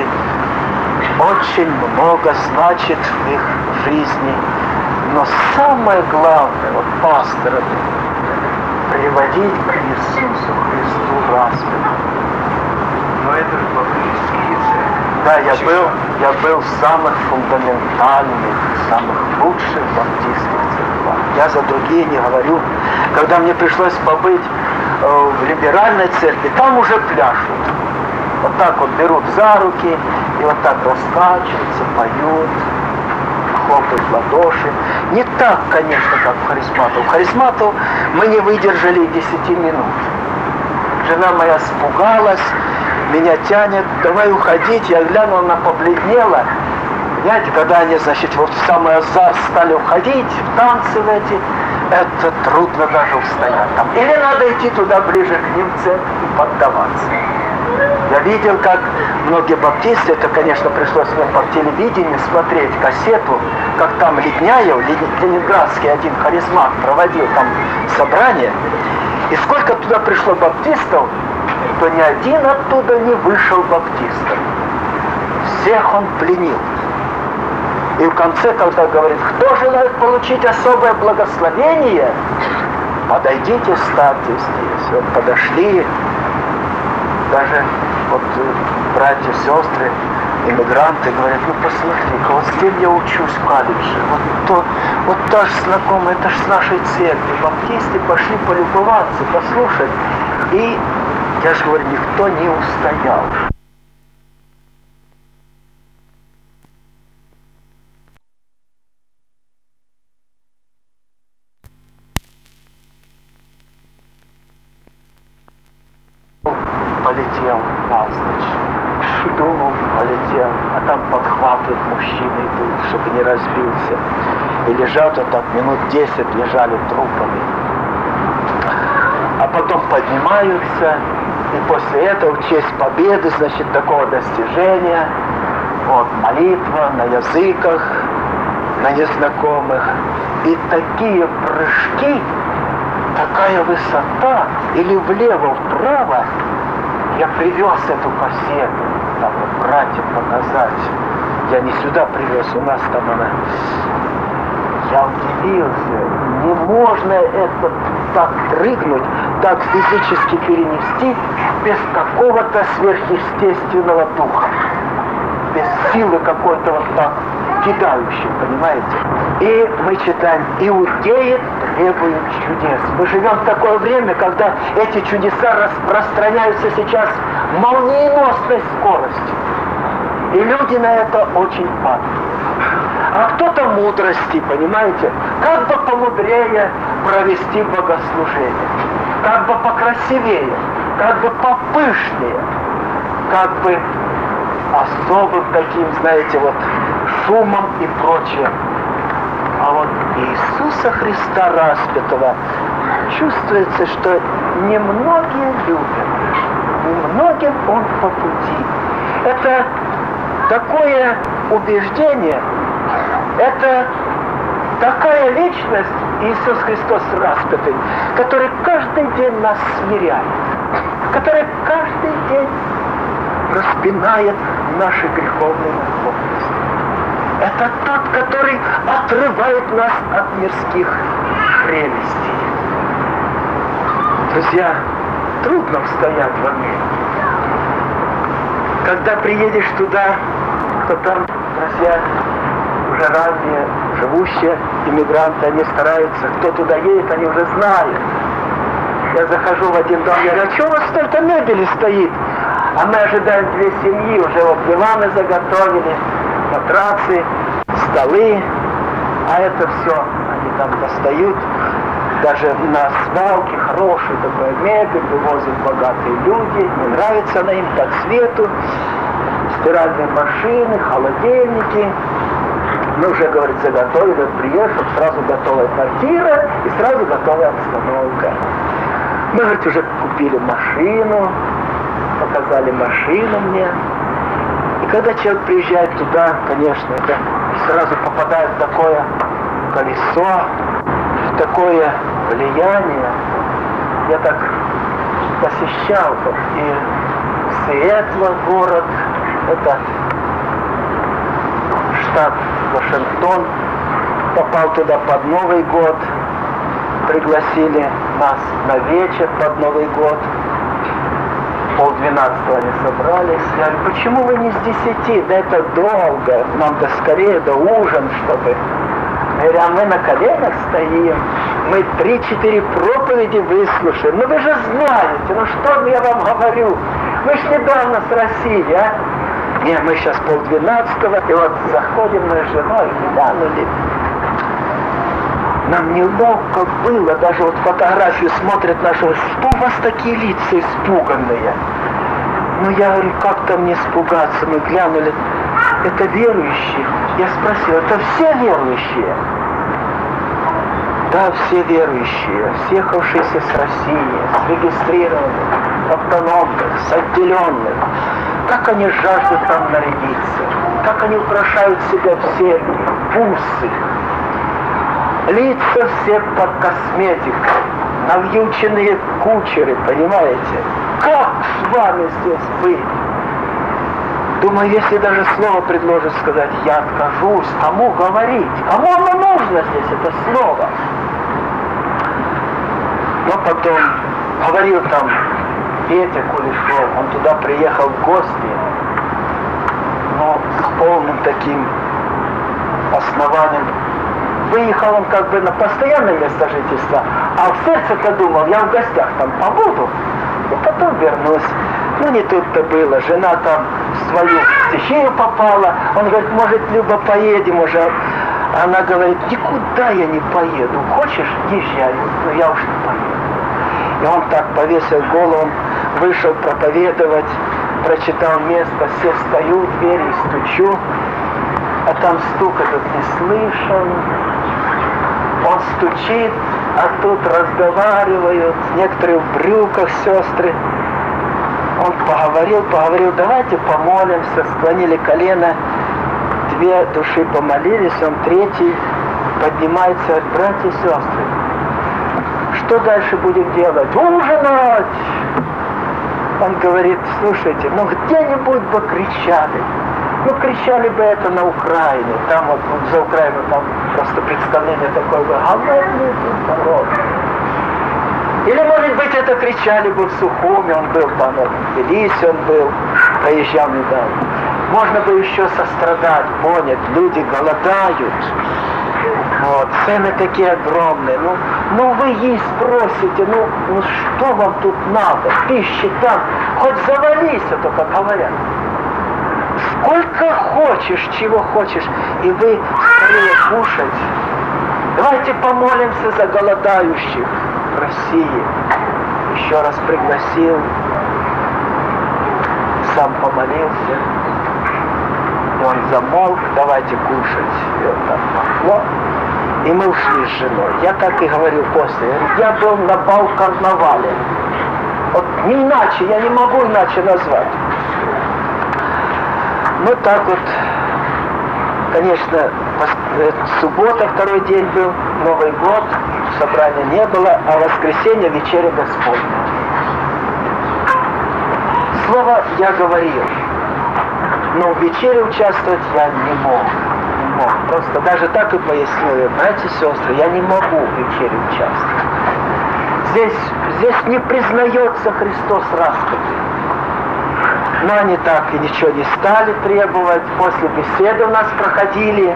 [SPEAKER 1] очень много значит в их жизни. Но самое главное, вот пастора, приводить к Иисусу Христу распятому.
[SPEAKER 2] Но это же баптистские церкви.
[SPEAKER 1] Да, я был в самых фундаментальных, самых лучших баптистских церквах. Я за другие не говорю. Когда мне пришлось побыть в либеральной церкви, там уже пляшут. Вот так вот берут за руки и вот так раскачиваются, поют, хлопают в ладоши. Не так, конечно, как в харизмату. В харизмату мы не выдержали 10 минут. Жена моя испугалась, меня тянет, давай уходить. Я глянул, она побледнела. Понимаете, когда они, значит, вот в самый азарт стали уходить, в танцы в эти, это трудно даже устоять там. Или надо идти туда ближе к ним в церковь и поддаваться. Я видел, как многие баптисты, это, конечно, пришлось мне по телевидению смотреть кассету, как там Ледняев, ленинградский один харизмат, проводил там собрание. И сколько туда пришло баптистов, то ни один оттуда не вышел баптистом. всех он пленил. И в конце, когда говорит, кто желает получить особое благословение, подойдите, станьте здесь. Вот подошли, даже вот братья, сестры, иммигранты говорят, ну посмотри-ка, вот с кем я учусь в колледже, вот та же знакомая, это же с нашей церкви, баптисты пошли полюбоваться, послушать. И я же говорю, никто не устоял. Полетел навзничь, думал, полетел, а там подхватывают мужчины идут, чтобы не разбился. И лежат вот так, минут 10 лежали трупами. А потом поднимаются, и после этого в честь победы, значит, такого достижения, вот, молитва на языках, на незнакомых. И такие прыжки, такая высота, или влево-вправо. Я привез эту кассету, там вот братьям показать. Я не сюда привез, у нас там она. Я удивился, не можно это так прыгнуть, так физически перенести без какого-то сверхъестественного духа, без силы какой-то вот так кидающей, понимаете? И мы читаем, иудеи требуют чудес. Мы живем в такое время, когда эти чудеса распространяются сейчас молниеносной скоростью. И люди на это очень падают. А кто-то мудрости, понимаете? Как бы помудрее провести богослужение, как бы покрасивее, как бы попышнее, как бы особым таким, знаете, вот шумом и прочее. А вот Иисуса Христа распятого чувствуется, что немногие любят, немногим Он по пути. Это такое убеждение, это такая личность, Иисус Христос распятый, который каждый день нас смиряет, который каждый день распинает наши греховные наклонности. Это тот, который отрывает нас от мирских прелестей. Друзья, трудно стоять в Америке. Когда приедешь туда, то там, друзья, уже ранее живущие иммигранты, они стараются, кто туда едет, они уже знают. Я захожу в один дом, я говорю, а что у вас столько мебели стоит? А мы ожидаем 2 семьи, уже вот диваны заготовили, матрацы, столы, а это все, они там достают, даже на свалке хорошую такую мебель вывозят богатые люди, не нравится она им по цвету, стиральные машины, холодильники. Мы уже, говорит, заготовили, приехал, сразу готовая квартира и сразу готовая обстановка. Мы, говорит, уже купили машину, показали машину мне. И когда человек приезжает туда, конечно, это сразу попадает в такое колесо, в такое влияние. Я так посещал и Сиэтла город, это штат Вашингтон, попал туда под Новый год, пригласили нас на вечер под Новый год. 11:30 они собрались, сказали, почему вы не с 10? Да это долго, нам-то скорее до ужин, чтобы... Я говорю, а мы на коленях стоим, мы 3-4 проповеди выслушаем. Ну вы же знаете, ну что я вам говорю? Мы ж недавно с России, а? Не, мы сейчас 11:30, и вот заходим мы с женой, глянули. Нам неловко было, даже вот фотографию смотрят наши, что у вас такие лица испуганные? Ну я говорю, как там не испугаться? Мы глянули, это верующие. Я спросил, это все верующие? Да, все верующие, съехавшиеся с России, с регистрированных, автономных, с отделенных. Как они жаждут там нарядиться, как они украшают себя в серьги, бусы. Лица все под косметикой, навьюченные кучеры, понимаете? Как с вами здесь быть? Думаю, если даже слово предложат сказать, я откажусь, кому говорить? Кому оно нужно здесь, это слово? Но потом говорил там Петя Кулешов, он туда приехал в гости, но с полным таким основанием. Выехал он как бы на постоянное место жительства, а в сердце-то думал, я в гостях там побуду, и потом вернусь. Ну не тут-то было, жена там в свою стихию попала, он говорит, может, Люба, поедем уже? Она говорит, никуда я не поеду, хочешь, езжай, но я уж не поеду. И он так повесил голову, он вышел проповедовать, прочитал место, все стою в двери и стучу, а там стук этот не слышен. Он стучит, а тут разговаривают, некоторые в брюках сестры. Он поговорил, давайте помолимся, склонили колено, 2 души помолились, он 3 поднимается, говорит, братья и сестры, что дальше будем делать? Ужинать! Он говорит, слушайте, ну где-нибудь бы кричали. Ну, кричали бы это на Украине. Там вот за Украину там просто представление такое было. Голодный народ. Или, может быть, это кричали бы в Сухуми, он был там, в Тбилиси он был, проезжал недавно. Можно бы еще сострадать, понять, люди голодают. Вот, цены такие огромные. Ну вы есть просите, ну что вам тут надо? Пищи там, хоть завались, а то, как говорят. Сколько хочешь, чего хочешь, и вы скорее кушать. Давайте помолимся за голодающих в России. Еще раз пригласил, сам помолился. И он замолк, давайте кушать. И он так пошло. И мы ушли с женой. Я так и говорил после. Я был на бал-карнавале. Вот не иначе, я не могу иначе назвать. Ну так вот, конечно, суббота, 2-й день был, Новый год, собрания не было, а воскресенье вечеря Господня. Слово я говорил, но в вечере участвовать я не мог. Просто даже так и пояснил я, братья и сестры, я не могу в вечере участвовать. Здесь не признается Христос распятый. Но они так и ничего не стали требовать. После беседы у нас проходили.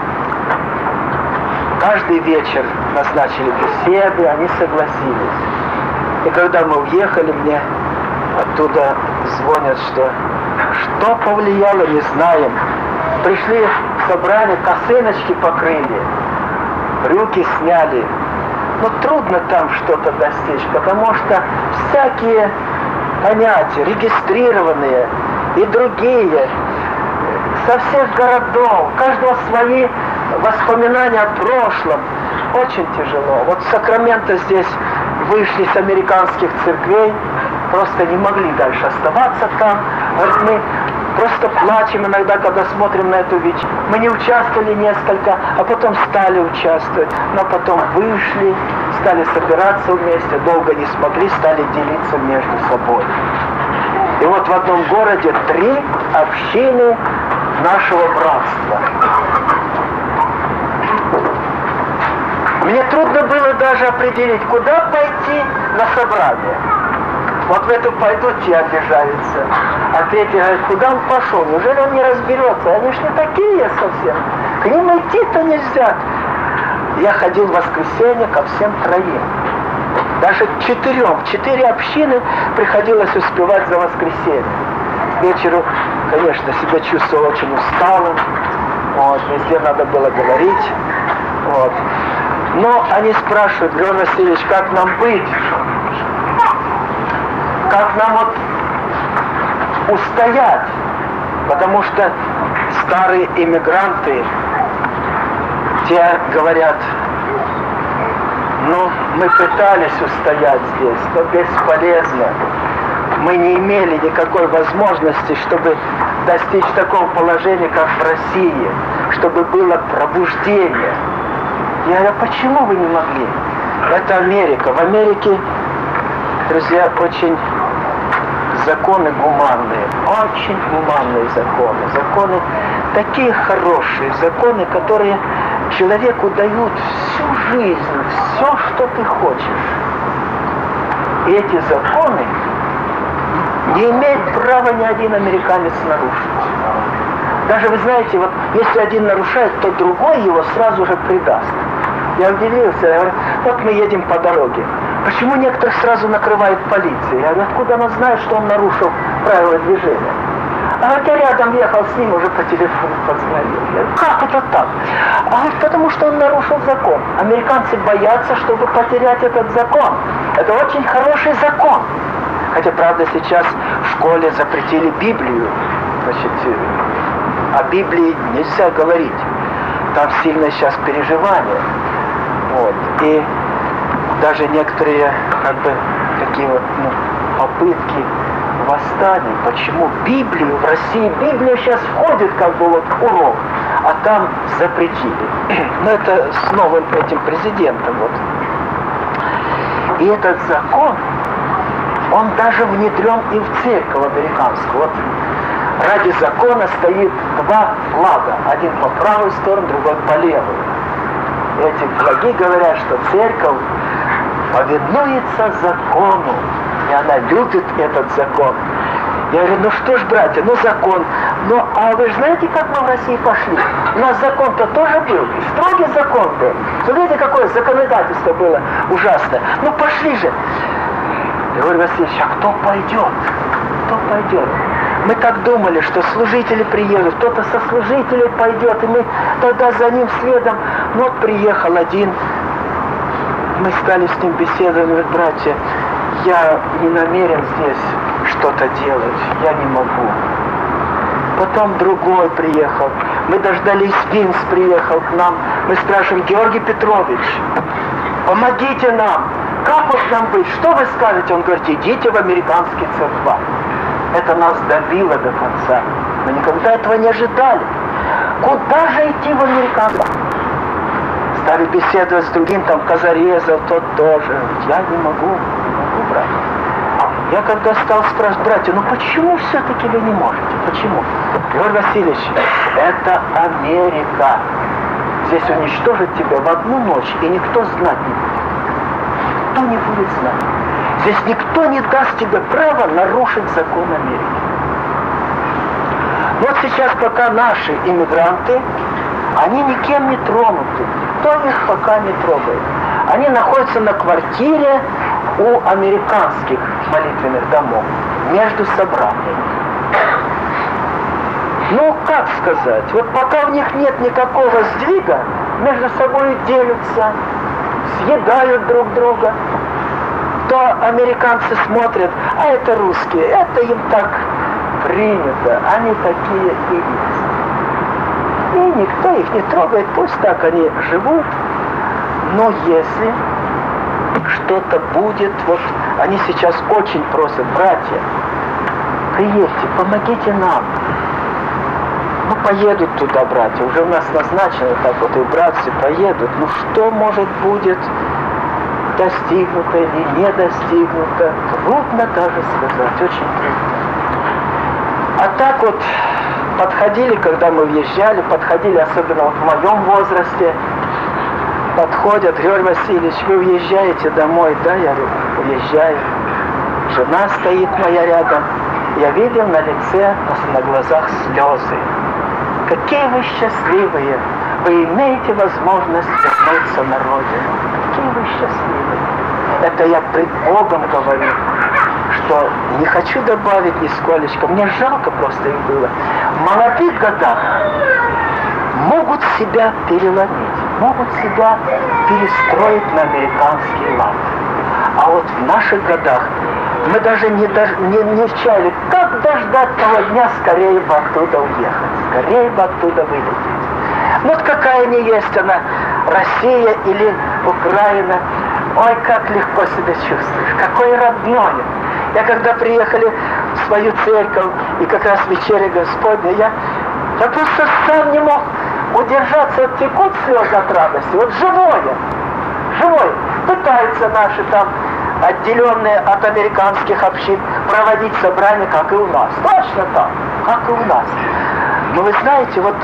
[SPEAKER 1] Каждый вечер назначили беседы, они согласились. И когда мы уехали, мне оттуда звонят, что повлияло, не знаем. Пришли в собрание, косыночки покрыли, брюки сняли. Но трудно там что-то достичь, потому что всякие понятия, регистрированные и другие, со всех городов, у каждого свои воспоминания о прошлом. Очень тяжело. Вот в Сакраменто здесь вышли с американских церквей, просто не могли дальше оставаться там. Вот мы просто плачем иногда, когда смотрим на эту вечеринку. Мы не участвовали несколько, а потом стали участвовать, но потом вышли, стали собираться вместе, долго не смогли, стали делиться между собой. И вот в одном городе 3 общины нашего братства. Мне трудно было даже определить, куда пойти на собрание. Вот в эту пойдут, те обижаются. А третий говорит, куда он пошел? Неужели он не разберется? Они ж не такие совсем. К ним идти-то нельзя. Я ходил в воскресенье ко всем 3. Даже 4 общины приходилось успевать за воскресенье. К вечеру, конечно, себя чувствовал очень усталым. Вот, везде надо было говорить. Вот. Но они спрашивают, Григорий Васильевич, как нам быть? Как нам вот устоять? Потому что старые иммигранты, те говорят, ну, мы пытались устоять здесь, но бесполезно. Мы не имели никакой возможности, чтобы достичь такого положения, как в России, чтобы было пробуждение. Я говорю, почему вы не могли? Это Америка. В Америке, друзья, очень законы гуманные, очень гуманные законы. Законы такие хорошие, законы, которые человеку дают всю жизнь, все, что ты хочешь. И эти законы не имеет права ни один американец нарушить. Даже, вы знаете, вот если один нарушает, то другой его сразу же предаст. Я удивился, я говорю, вот мы едем по дороге. Почему некоторых сразу накрывает полиция? Я говорю, откуда она знает, что он нарушил правила движения? А вот я рядом ехал с ним, уже по телефону позвонил. Я говорю, как это так? А вот потому что он нарушил закон. Американцы боятся, чтобы потерять этот закон. Это очень хороший закон. Хотя, правда, сейчас в школе запретили Библию. Значит, о Библии нельзя говорить. Там сильное сейчас переживание. Вот. И даже некоторые такие вот попытки восстаний. Почему Библию в России? Библия сейчас входит вот урок, а там запретили. Но это с новым этим президентом. Вот. И этот закон, он даже внедрен и в церковь американскую. Вот ради закона стоит два флага. Один по правую сторону, другой по левую. Эти флаги говорят, что церковь повинуется закону. И она любит этот закон. Я говорю, ну что ж, братья, закон. А вы же знаете, как мы в России пошли? У нас закон-то тоже был. Строгий закон был. Смотрите, какое законодательство было ужасное. Пошли же. Григорий Васильевич, а кто пойдет? Кто пойдет? Мы так думали, что служители приедут, кто-то со служителей пойдет, и мы тогда за ним следом. Вот приехал один, мы стали с ним беседовать, говорит, братья, я не намерен здесь что-то делать, я не могу. Потом другой приехал, мы дождались, Винс приехал к нам, мы спрашиваем, Георгий Петрович, помогите нам, как вот нам быть, что вы скажете? Он говорит, идите в американские церкви. Это нас добило до конца. Мы никогда этого не ожидали. Куда же идти в американцев? Стали беседовать с другим, там Казарезов, тот тоже. Я не могу брать. Я когда стал спрашивать, братья, почему все-таки вы не можете? Почему? Георгий Васильевич, это Америка. Здесь уничтожат тебя в одну ночь, и никто знать не будет. Никто не будет знать. Здесь никто не даст тебе права нарушить закон Америки. Вот сейчас пока наши иммигранты, они никем не тронуты. Никто их пока не трогает. Они находятся на квартире у американских молитвенных домов, между собраниями. Как сказать, вот пока у них нет никакого сдвига, между собой делятся, съедают друг друга, то американцы смотрят, а это русские, это им так принято, они такие и есть. И никто их не трогает, пусть так они живут. Но если что-то будет, вот они сейчас очень просят, братья, приедьте, помогите нам. Поедут туда братья, уже у нас назначено так вот, и братья поедут. Что может будет достигнуто или не достигнуто, трудно даже сказать, очень трудно. А так вот подходили, когда мы въезжали, подходили, особенно вот в моем возрасте, подходят, Георгий Васильевич, вы въезжаете домой? Да, я говорю, уезжаю. Жена стоит моя рядом, я видел на лице, на глазах слезы. Какие вы счастливые, вы имеете возможность вернуться на родину. Какие вы счастливые. Это я пред Богом говорю, что не хочу добавить нисколечко. Мне жалко просто их было. В молодых годах могут себя переломить, могут себя перестроить на американский лад. А вот в наших годах мы даже не чаяли, как дождать того дня, скорее бы оттуда уехать, скорее бы оттуда вылететь. Вот какая ни есть она, Россия или Украина, ой, как легко себя чувствуешь, какое родное. Я когда приехали в свою церковь, и как раз вечеря Господня, я просто сам не мог удержаться, вот текут слезы от радости, вот живое. Пытаются наши там отделенные от американских общин, проводить собрания, как и у нас. Точно так, как и у нас. Но вы знаете, вот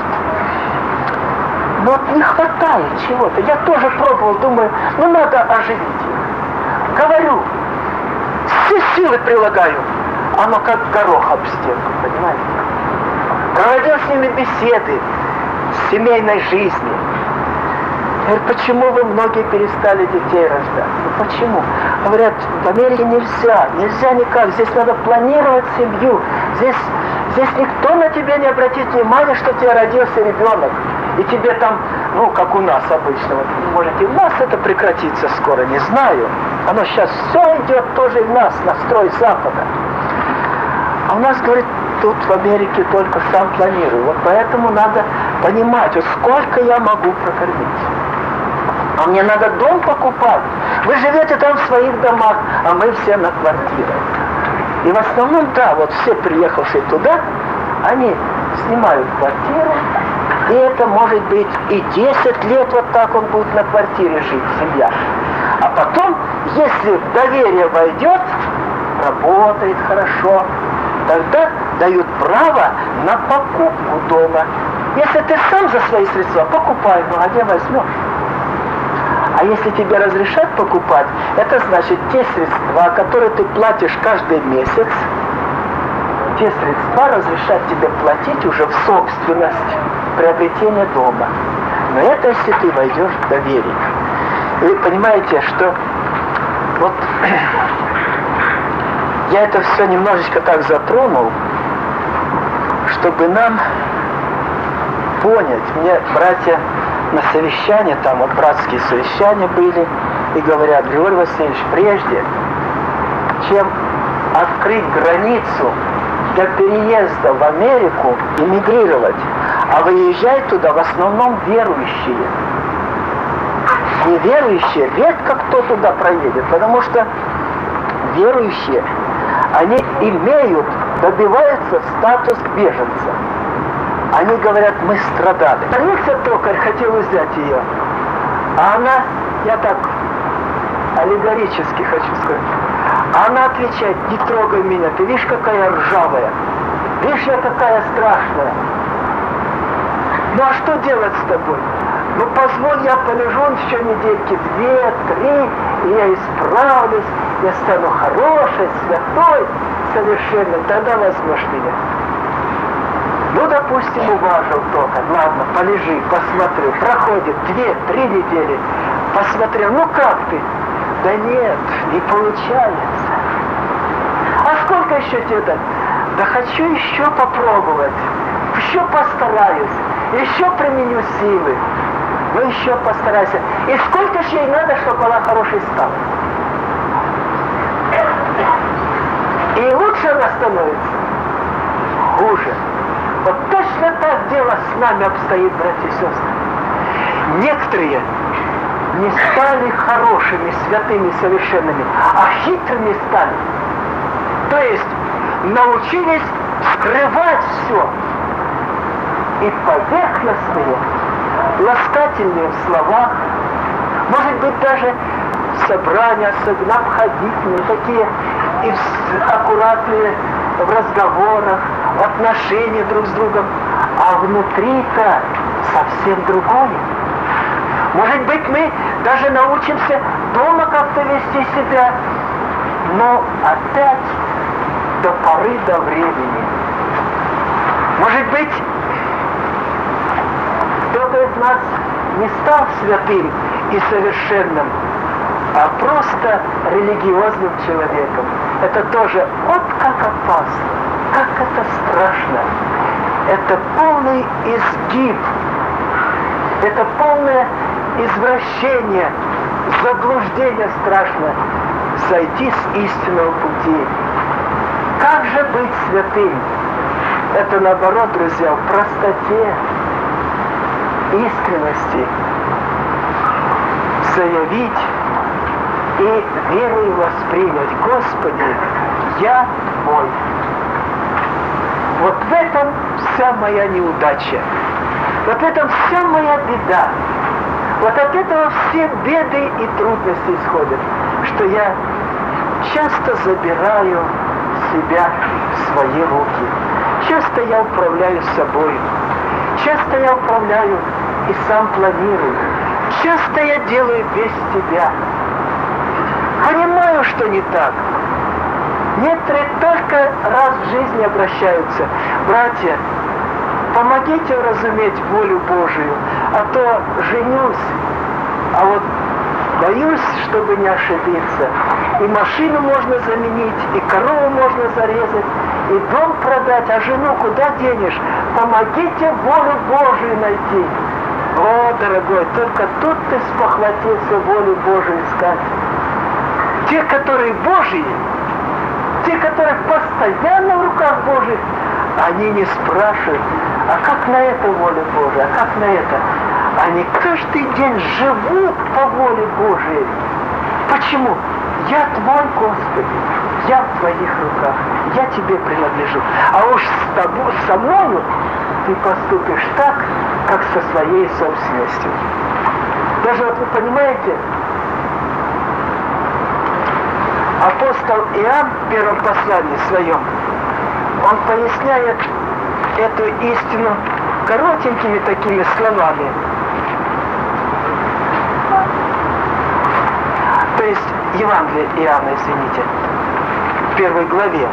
[SPEAKER 1] не хватает чего-то. Я тоже пробовал, думаю, надо оживить их. Говорю, все силы прилагаю. Оно как горох об стенку, понимаете? Проводил с ними беседы семейной жизни. Говорят, почему вы многие перестали детей рождать? Почему? Говорят, в Америке нельзя никак. Здесь надо планировать семью. Здесь никто на тебя не обратит внимания, что у тебя родился ребенок. И тебе там, как у нас обычно, может и у нас это прекратится скоро, не знаю. Оно сейчас все идет тоже и в нас, на строй Запада. А у нас, говорит, тут в Америке только сам планирую. Вот поэтому надо понимать, вот сколько я могу прокормить. А мне надо дом покупать. Вы живете там в своих домах, а мы все на квартирах. И в основном, вот все приехавшие туда, они снимают квартиру, и это может быть и 10 лет вот так он будет на квартире жить, семья. А потом, если доверие войдет, работает хорошо, тогда дают право на покупку дома. Если ты сам за свои средства покупай, а где возьмешь? А если тебе разрешат покупать, это значит те средства, которые ты платишь каждый месяц, те средства разрешат тебе платить уже в собственность приобретения дома. Но это если ты войдешь в доверие. И вы понимаете, что вот я это все немножечко так затронул, чтобы нам понять. Мне братья на совещании, там вот братские совещания были, и говорят, Григорий Васильевич, прежде чем открыть границу для переезда в Америку, эмигрировать, а выезжают туда в основном верующие. Неверующие, редко кто туда проедет, потому что верующие, они добиваются статус беженца. Они говорят, мы страдали. Старился токарь, хотел взять ее, а она, я так аллегорически хочу сказать, а она отвечает, не трогай меня, ты видишь, какая ржавая, видишь, я какая страшная. Ну а что делать с тобой? Позволь, я полежу еще недельки 2-3, и я исправлюсь, я стану хорошей, святой, совершенным, тогда возьмешь меня. Допустим, уважил токарь, ладно, полежи, посмотрю, проходит 2-3 недели, посмотрел, как ты? Да нет, не получается. А сколько еще тебе дать? Да хочу еще попробовать, еще постараюсь, еще применю силы. Еще постарайся. И сколько же ей надо, чтобы она хорошей стала? И лучше она становится. Хуже. Вот точно так дело с нами обстоит, братья и сестры. Некоторые не стали хорошими, святыми, совершенными, а хитрыми стали. То есть научились скрывать все. И поверхностные, ласкательные в словах, может быть даже собрания, особенно обходительные, такие и аккуратные в разговорах, в отношениях друг с другом, а внутри-то совсем другое. Может быть, мы даже научимся дома как-то вести себя, но опять до поры до времени. Может быть, кто-то из нас не стал святым и совершенным, а просто религиозным человеком. Это тоже вот как опасно, как это страшно. Это полный изгиб, это полное извращение, заблуждение страшное, сойти с истинного пути. Как же быть святым? Это наоборот, друзья, в простоте, искренности заявить и верой воспринять: Господи, я Твой. Вот в этом вся моя неудача. Вот в этом вся моя беда. Вот от этого все беды и трудности исходят, что я часто забираю себя в свои руки. Часто я управляю собой. Часто я управляю и сам планирую. Часто я делаю без тебя. Понимаю, что не так. Некоторые только раз в жизни обращаются. Братья, помогите уразуметь волю Божию, а то женюсь, а вот боюсь, чтобы не ошибиться. И машину можно заменить, и корову можно зарезать, и дом продать, а жену куда денешь? Помогите волю Божию найти. О, дорогой, только тут ты спохватился волю Божию искать. Те, которые Божьи, те, которые постоянно в руках Божьих, они не спрашивают, а как на это воля Божия, а как на это? Они каждый день живут по воле Божией. Почему? Я твой, Господи, я в твоих руках, я тебе принадлежу. А уж с тобой, со мною ты поступишь так, как со своей собственностью. Даже вот вы понимаете, апостол Иоанн в первом послании своем, он поясняет эту истину коротенькими такими словами. То есть Евангелие Иоанна, извините, в первой главе.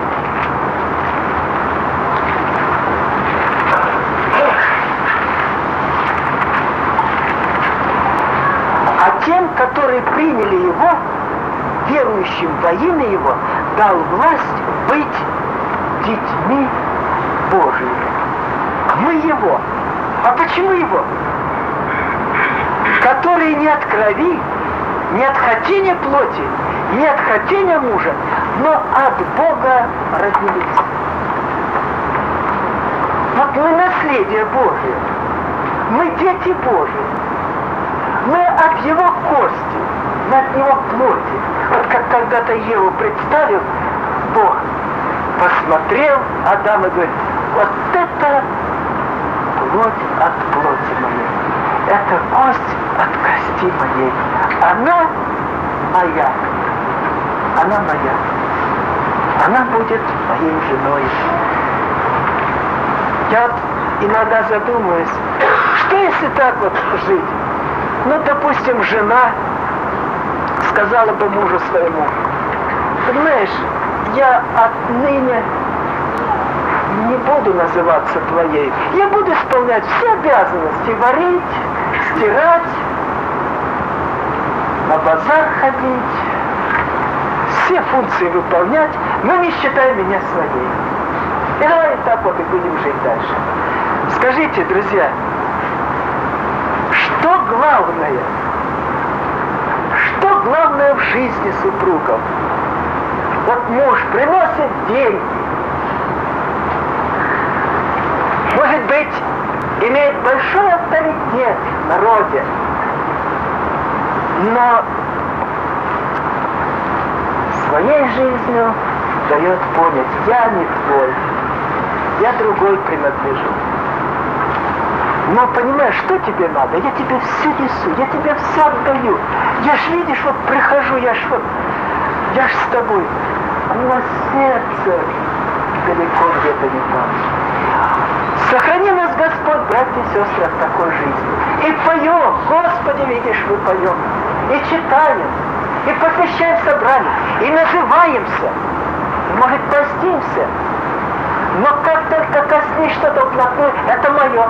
[SPEAKER 1] А тем, которые приняли Его, верующим во имя Его, дал власть быть детьми Божьими. Мы Его. А почему Его? Которые не от крови, не от хотения плоти, не от хотения мужа, но от Бога родились. Вот мы наследие Божие. Мы дети Божьи. Мы от Его кости, мы от Его плоти. Вот как когда-то Еву представил Бог, посмотрел Адам и говорит, вот это плоть от плоти моей, это кость от кости моей. Она моя, она моя, она будет моей женой. Я вот иногда задумываюсь, что если так вот жить? Ну, допустим, жена сказала бы мужу своему, понимаешь, я отныне не буду называться твоей, я буду исполнять все обязанности, варить, стирать, на базар ходить, все функции выполнять, но не считай меня своей. И давай так вот и будем жить дальше. Скажите, друзья, что главное? Что главное в жизни супругов? Вот муж приносит деньги, может быть, имеет большой авторитет в народе, но своей жизнью дает понять, я не твой, я другой принадлежу. Но понимаешь, что тебе надо? Я тебе все несу, я тебе все отдаю. Я ж, видишь, вот прихожу, я ж с тобой. Но сердце далеко где-то не там. Сохрани нас, Господь, братья и сестры, от такой жизни. И поем, Господи, видишь, мы поем. И читаем, и посвящаем собрание, и называемся. И, может, постимся. Но как только коснись что-то вплотную, это мое.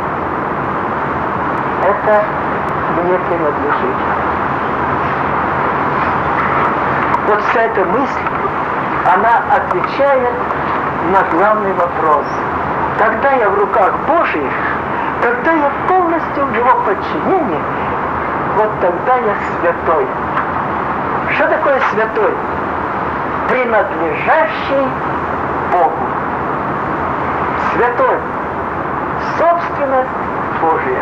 [SPEAKER 1] Это мне принадлежит. Вот вся эта мысль, она отвечает на главный вопрос. Когда я в руках Божьих, когда я полностью в Его подчинении, вот тогда я святой. Что такое святой? Принадлежащий Богу. Святой. Собственность Божия.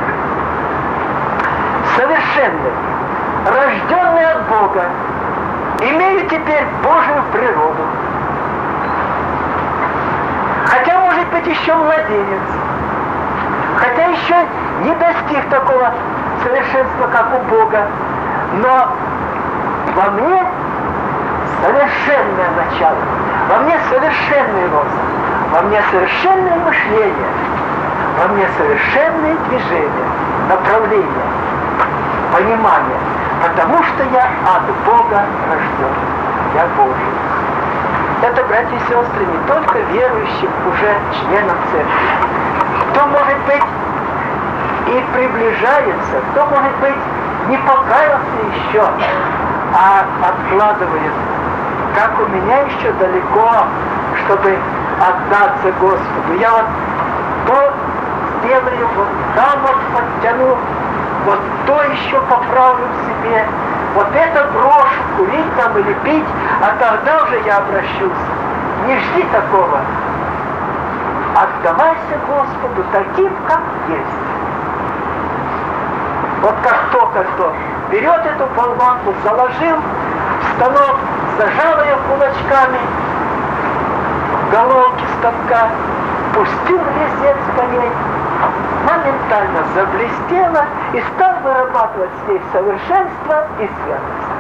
[SPEAKER 1] Совершенный. Рожденный от Бога. Имею теперь Божию природу. Хотя, может быть, еще младенец. Хотя еще не достиг такого совершенства, как у Бога. Но во мне совершенное начало, во мне совершенный рост, во мне совершенное мышление, во мне совершенные движения, направления, понимание, потому что я от Бога рожден, я Божий. Это, братья и сестры, не только верующим, уже членам церкви. Кто, может быть, и приближается, кто, может быть, не покаялся еще, а откладывает, как у меня еще далеко, чтобы отдаться Господу. Я вот то сделаю, вот там вот подтяну, вот то еще поправлю в себе, вот это брошу, курить там или пить, а тогда уже я обращусь. Не жди такого. Отдавайся Господу таким, как есть. Вот как только кто берет эту болванку, заложил в станок, зажал ее кулачками, головки станка, пустил резец по ней, моментально заблестела и стал вырабатывать с ней совершенство и святость.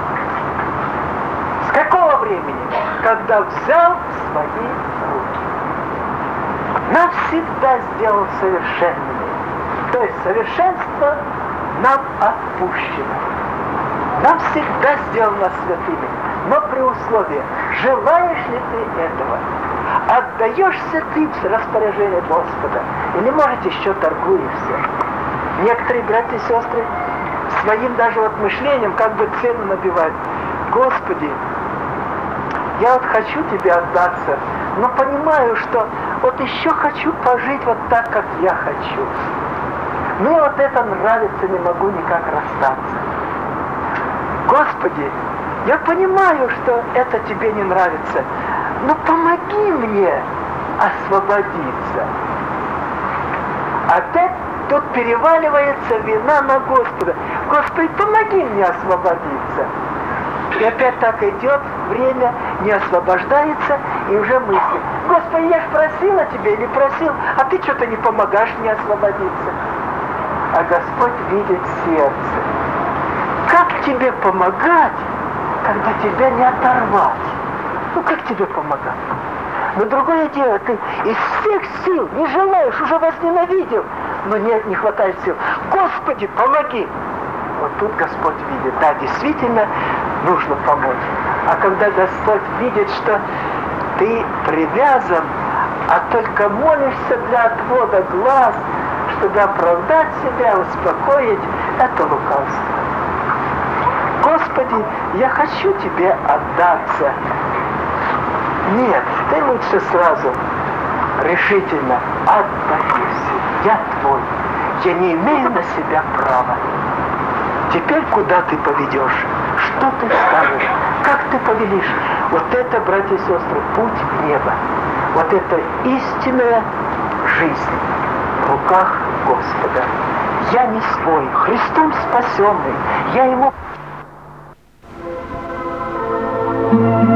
[SPEAKER 1] С какого времени? Когда взял в свои руки. Навсегда сделал совершенными. То есть совершенство нам отпущено. Навсегда сделал нас святыми. Но при условии, желаешь ли ты этого? Отдаешься ты в распоряжение Господа? Или, может, еще торгуешься? Некоторые братья и сестры своим даже вот мышлением как бы цену набивают. Господи, я вот хочу тебе отдаться, но понимаю, что вот еще хочу пожить вот так, как я хочу. Мне вот это нравится, не могу никак расстаться. Господи, я понимаю, что это тебе не нравится, но помоги мне освободиться. Опять тут переваливается вина на Господа. Господи, помоги мне освободиться. И опять так идет время, не освобождается, и уже мысли. Господи, я ж просила тебя или просил, а ты что-то не помогаешь мне освободиться. А Господь видит сердце. Как тебе помогать, когда тебя не оторвать? Ну как тебе помогать? Но другое дело, ты из всех сил не желаешь, уже возненавидел, но нет, не хватает сил. Господи, помоги! Вот тут Господь видит, да, действительно нужно помочь. А когда Господь видит, что ты привязан, а только молишься для отвода глаз, чтобы оправдать себя, успокоить, это лукавство. Господи, я хочу тебе отдаться. Нет, ты лучше сразу решительно отдайся. Я твой. Я не имею на себя права. Теперь куда ты поведешь? Что ты скажешь? Как ты повелишь? Вот это, братья и сестры, путь в небо. Вот это истинная жизнь в руках Господа. Я не свой, Христом спасенный. Я Ему...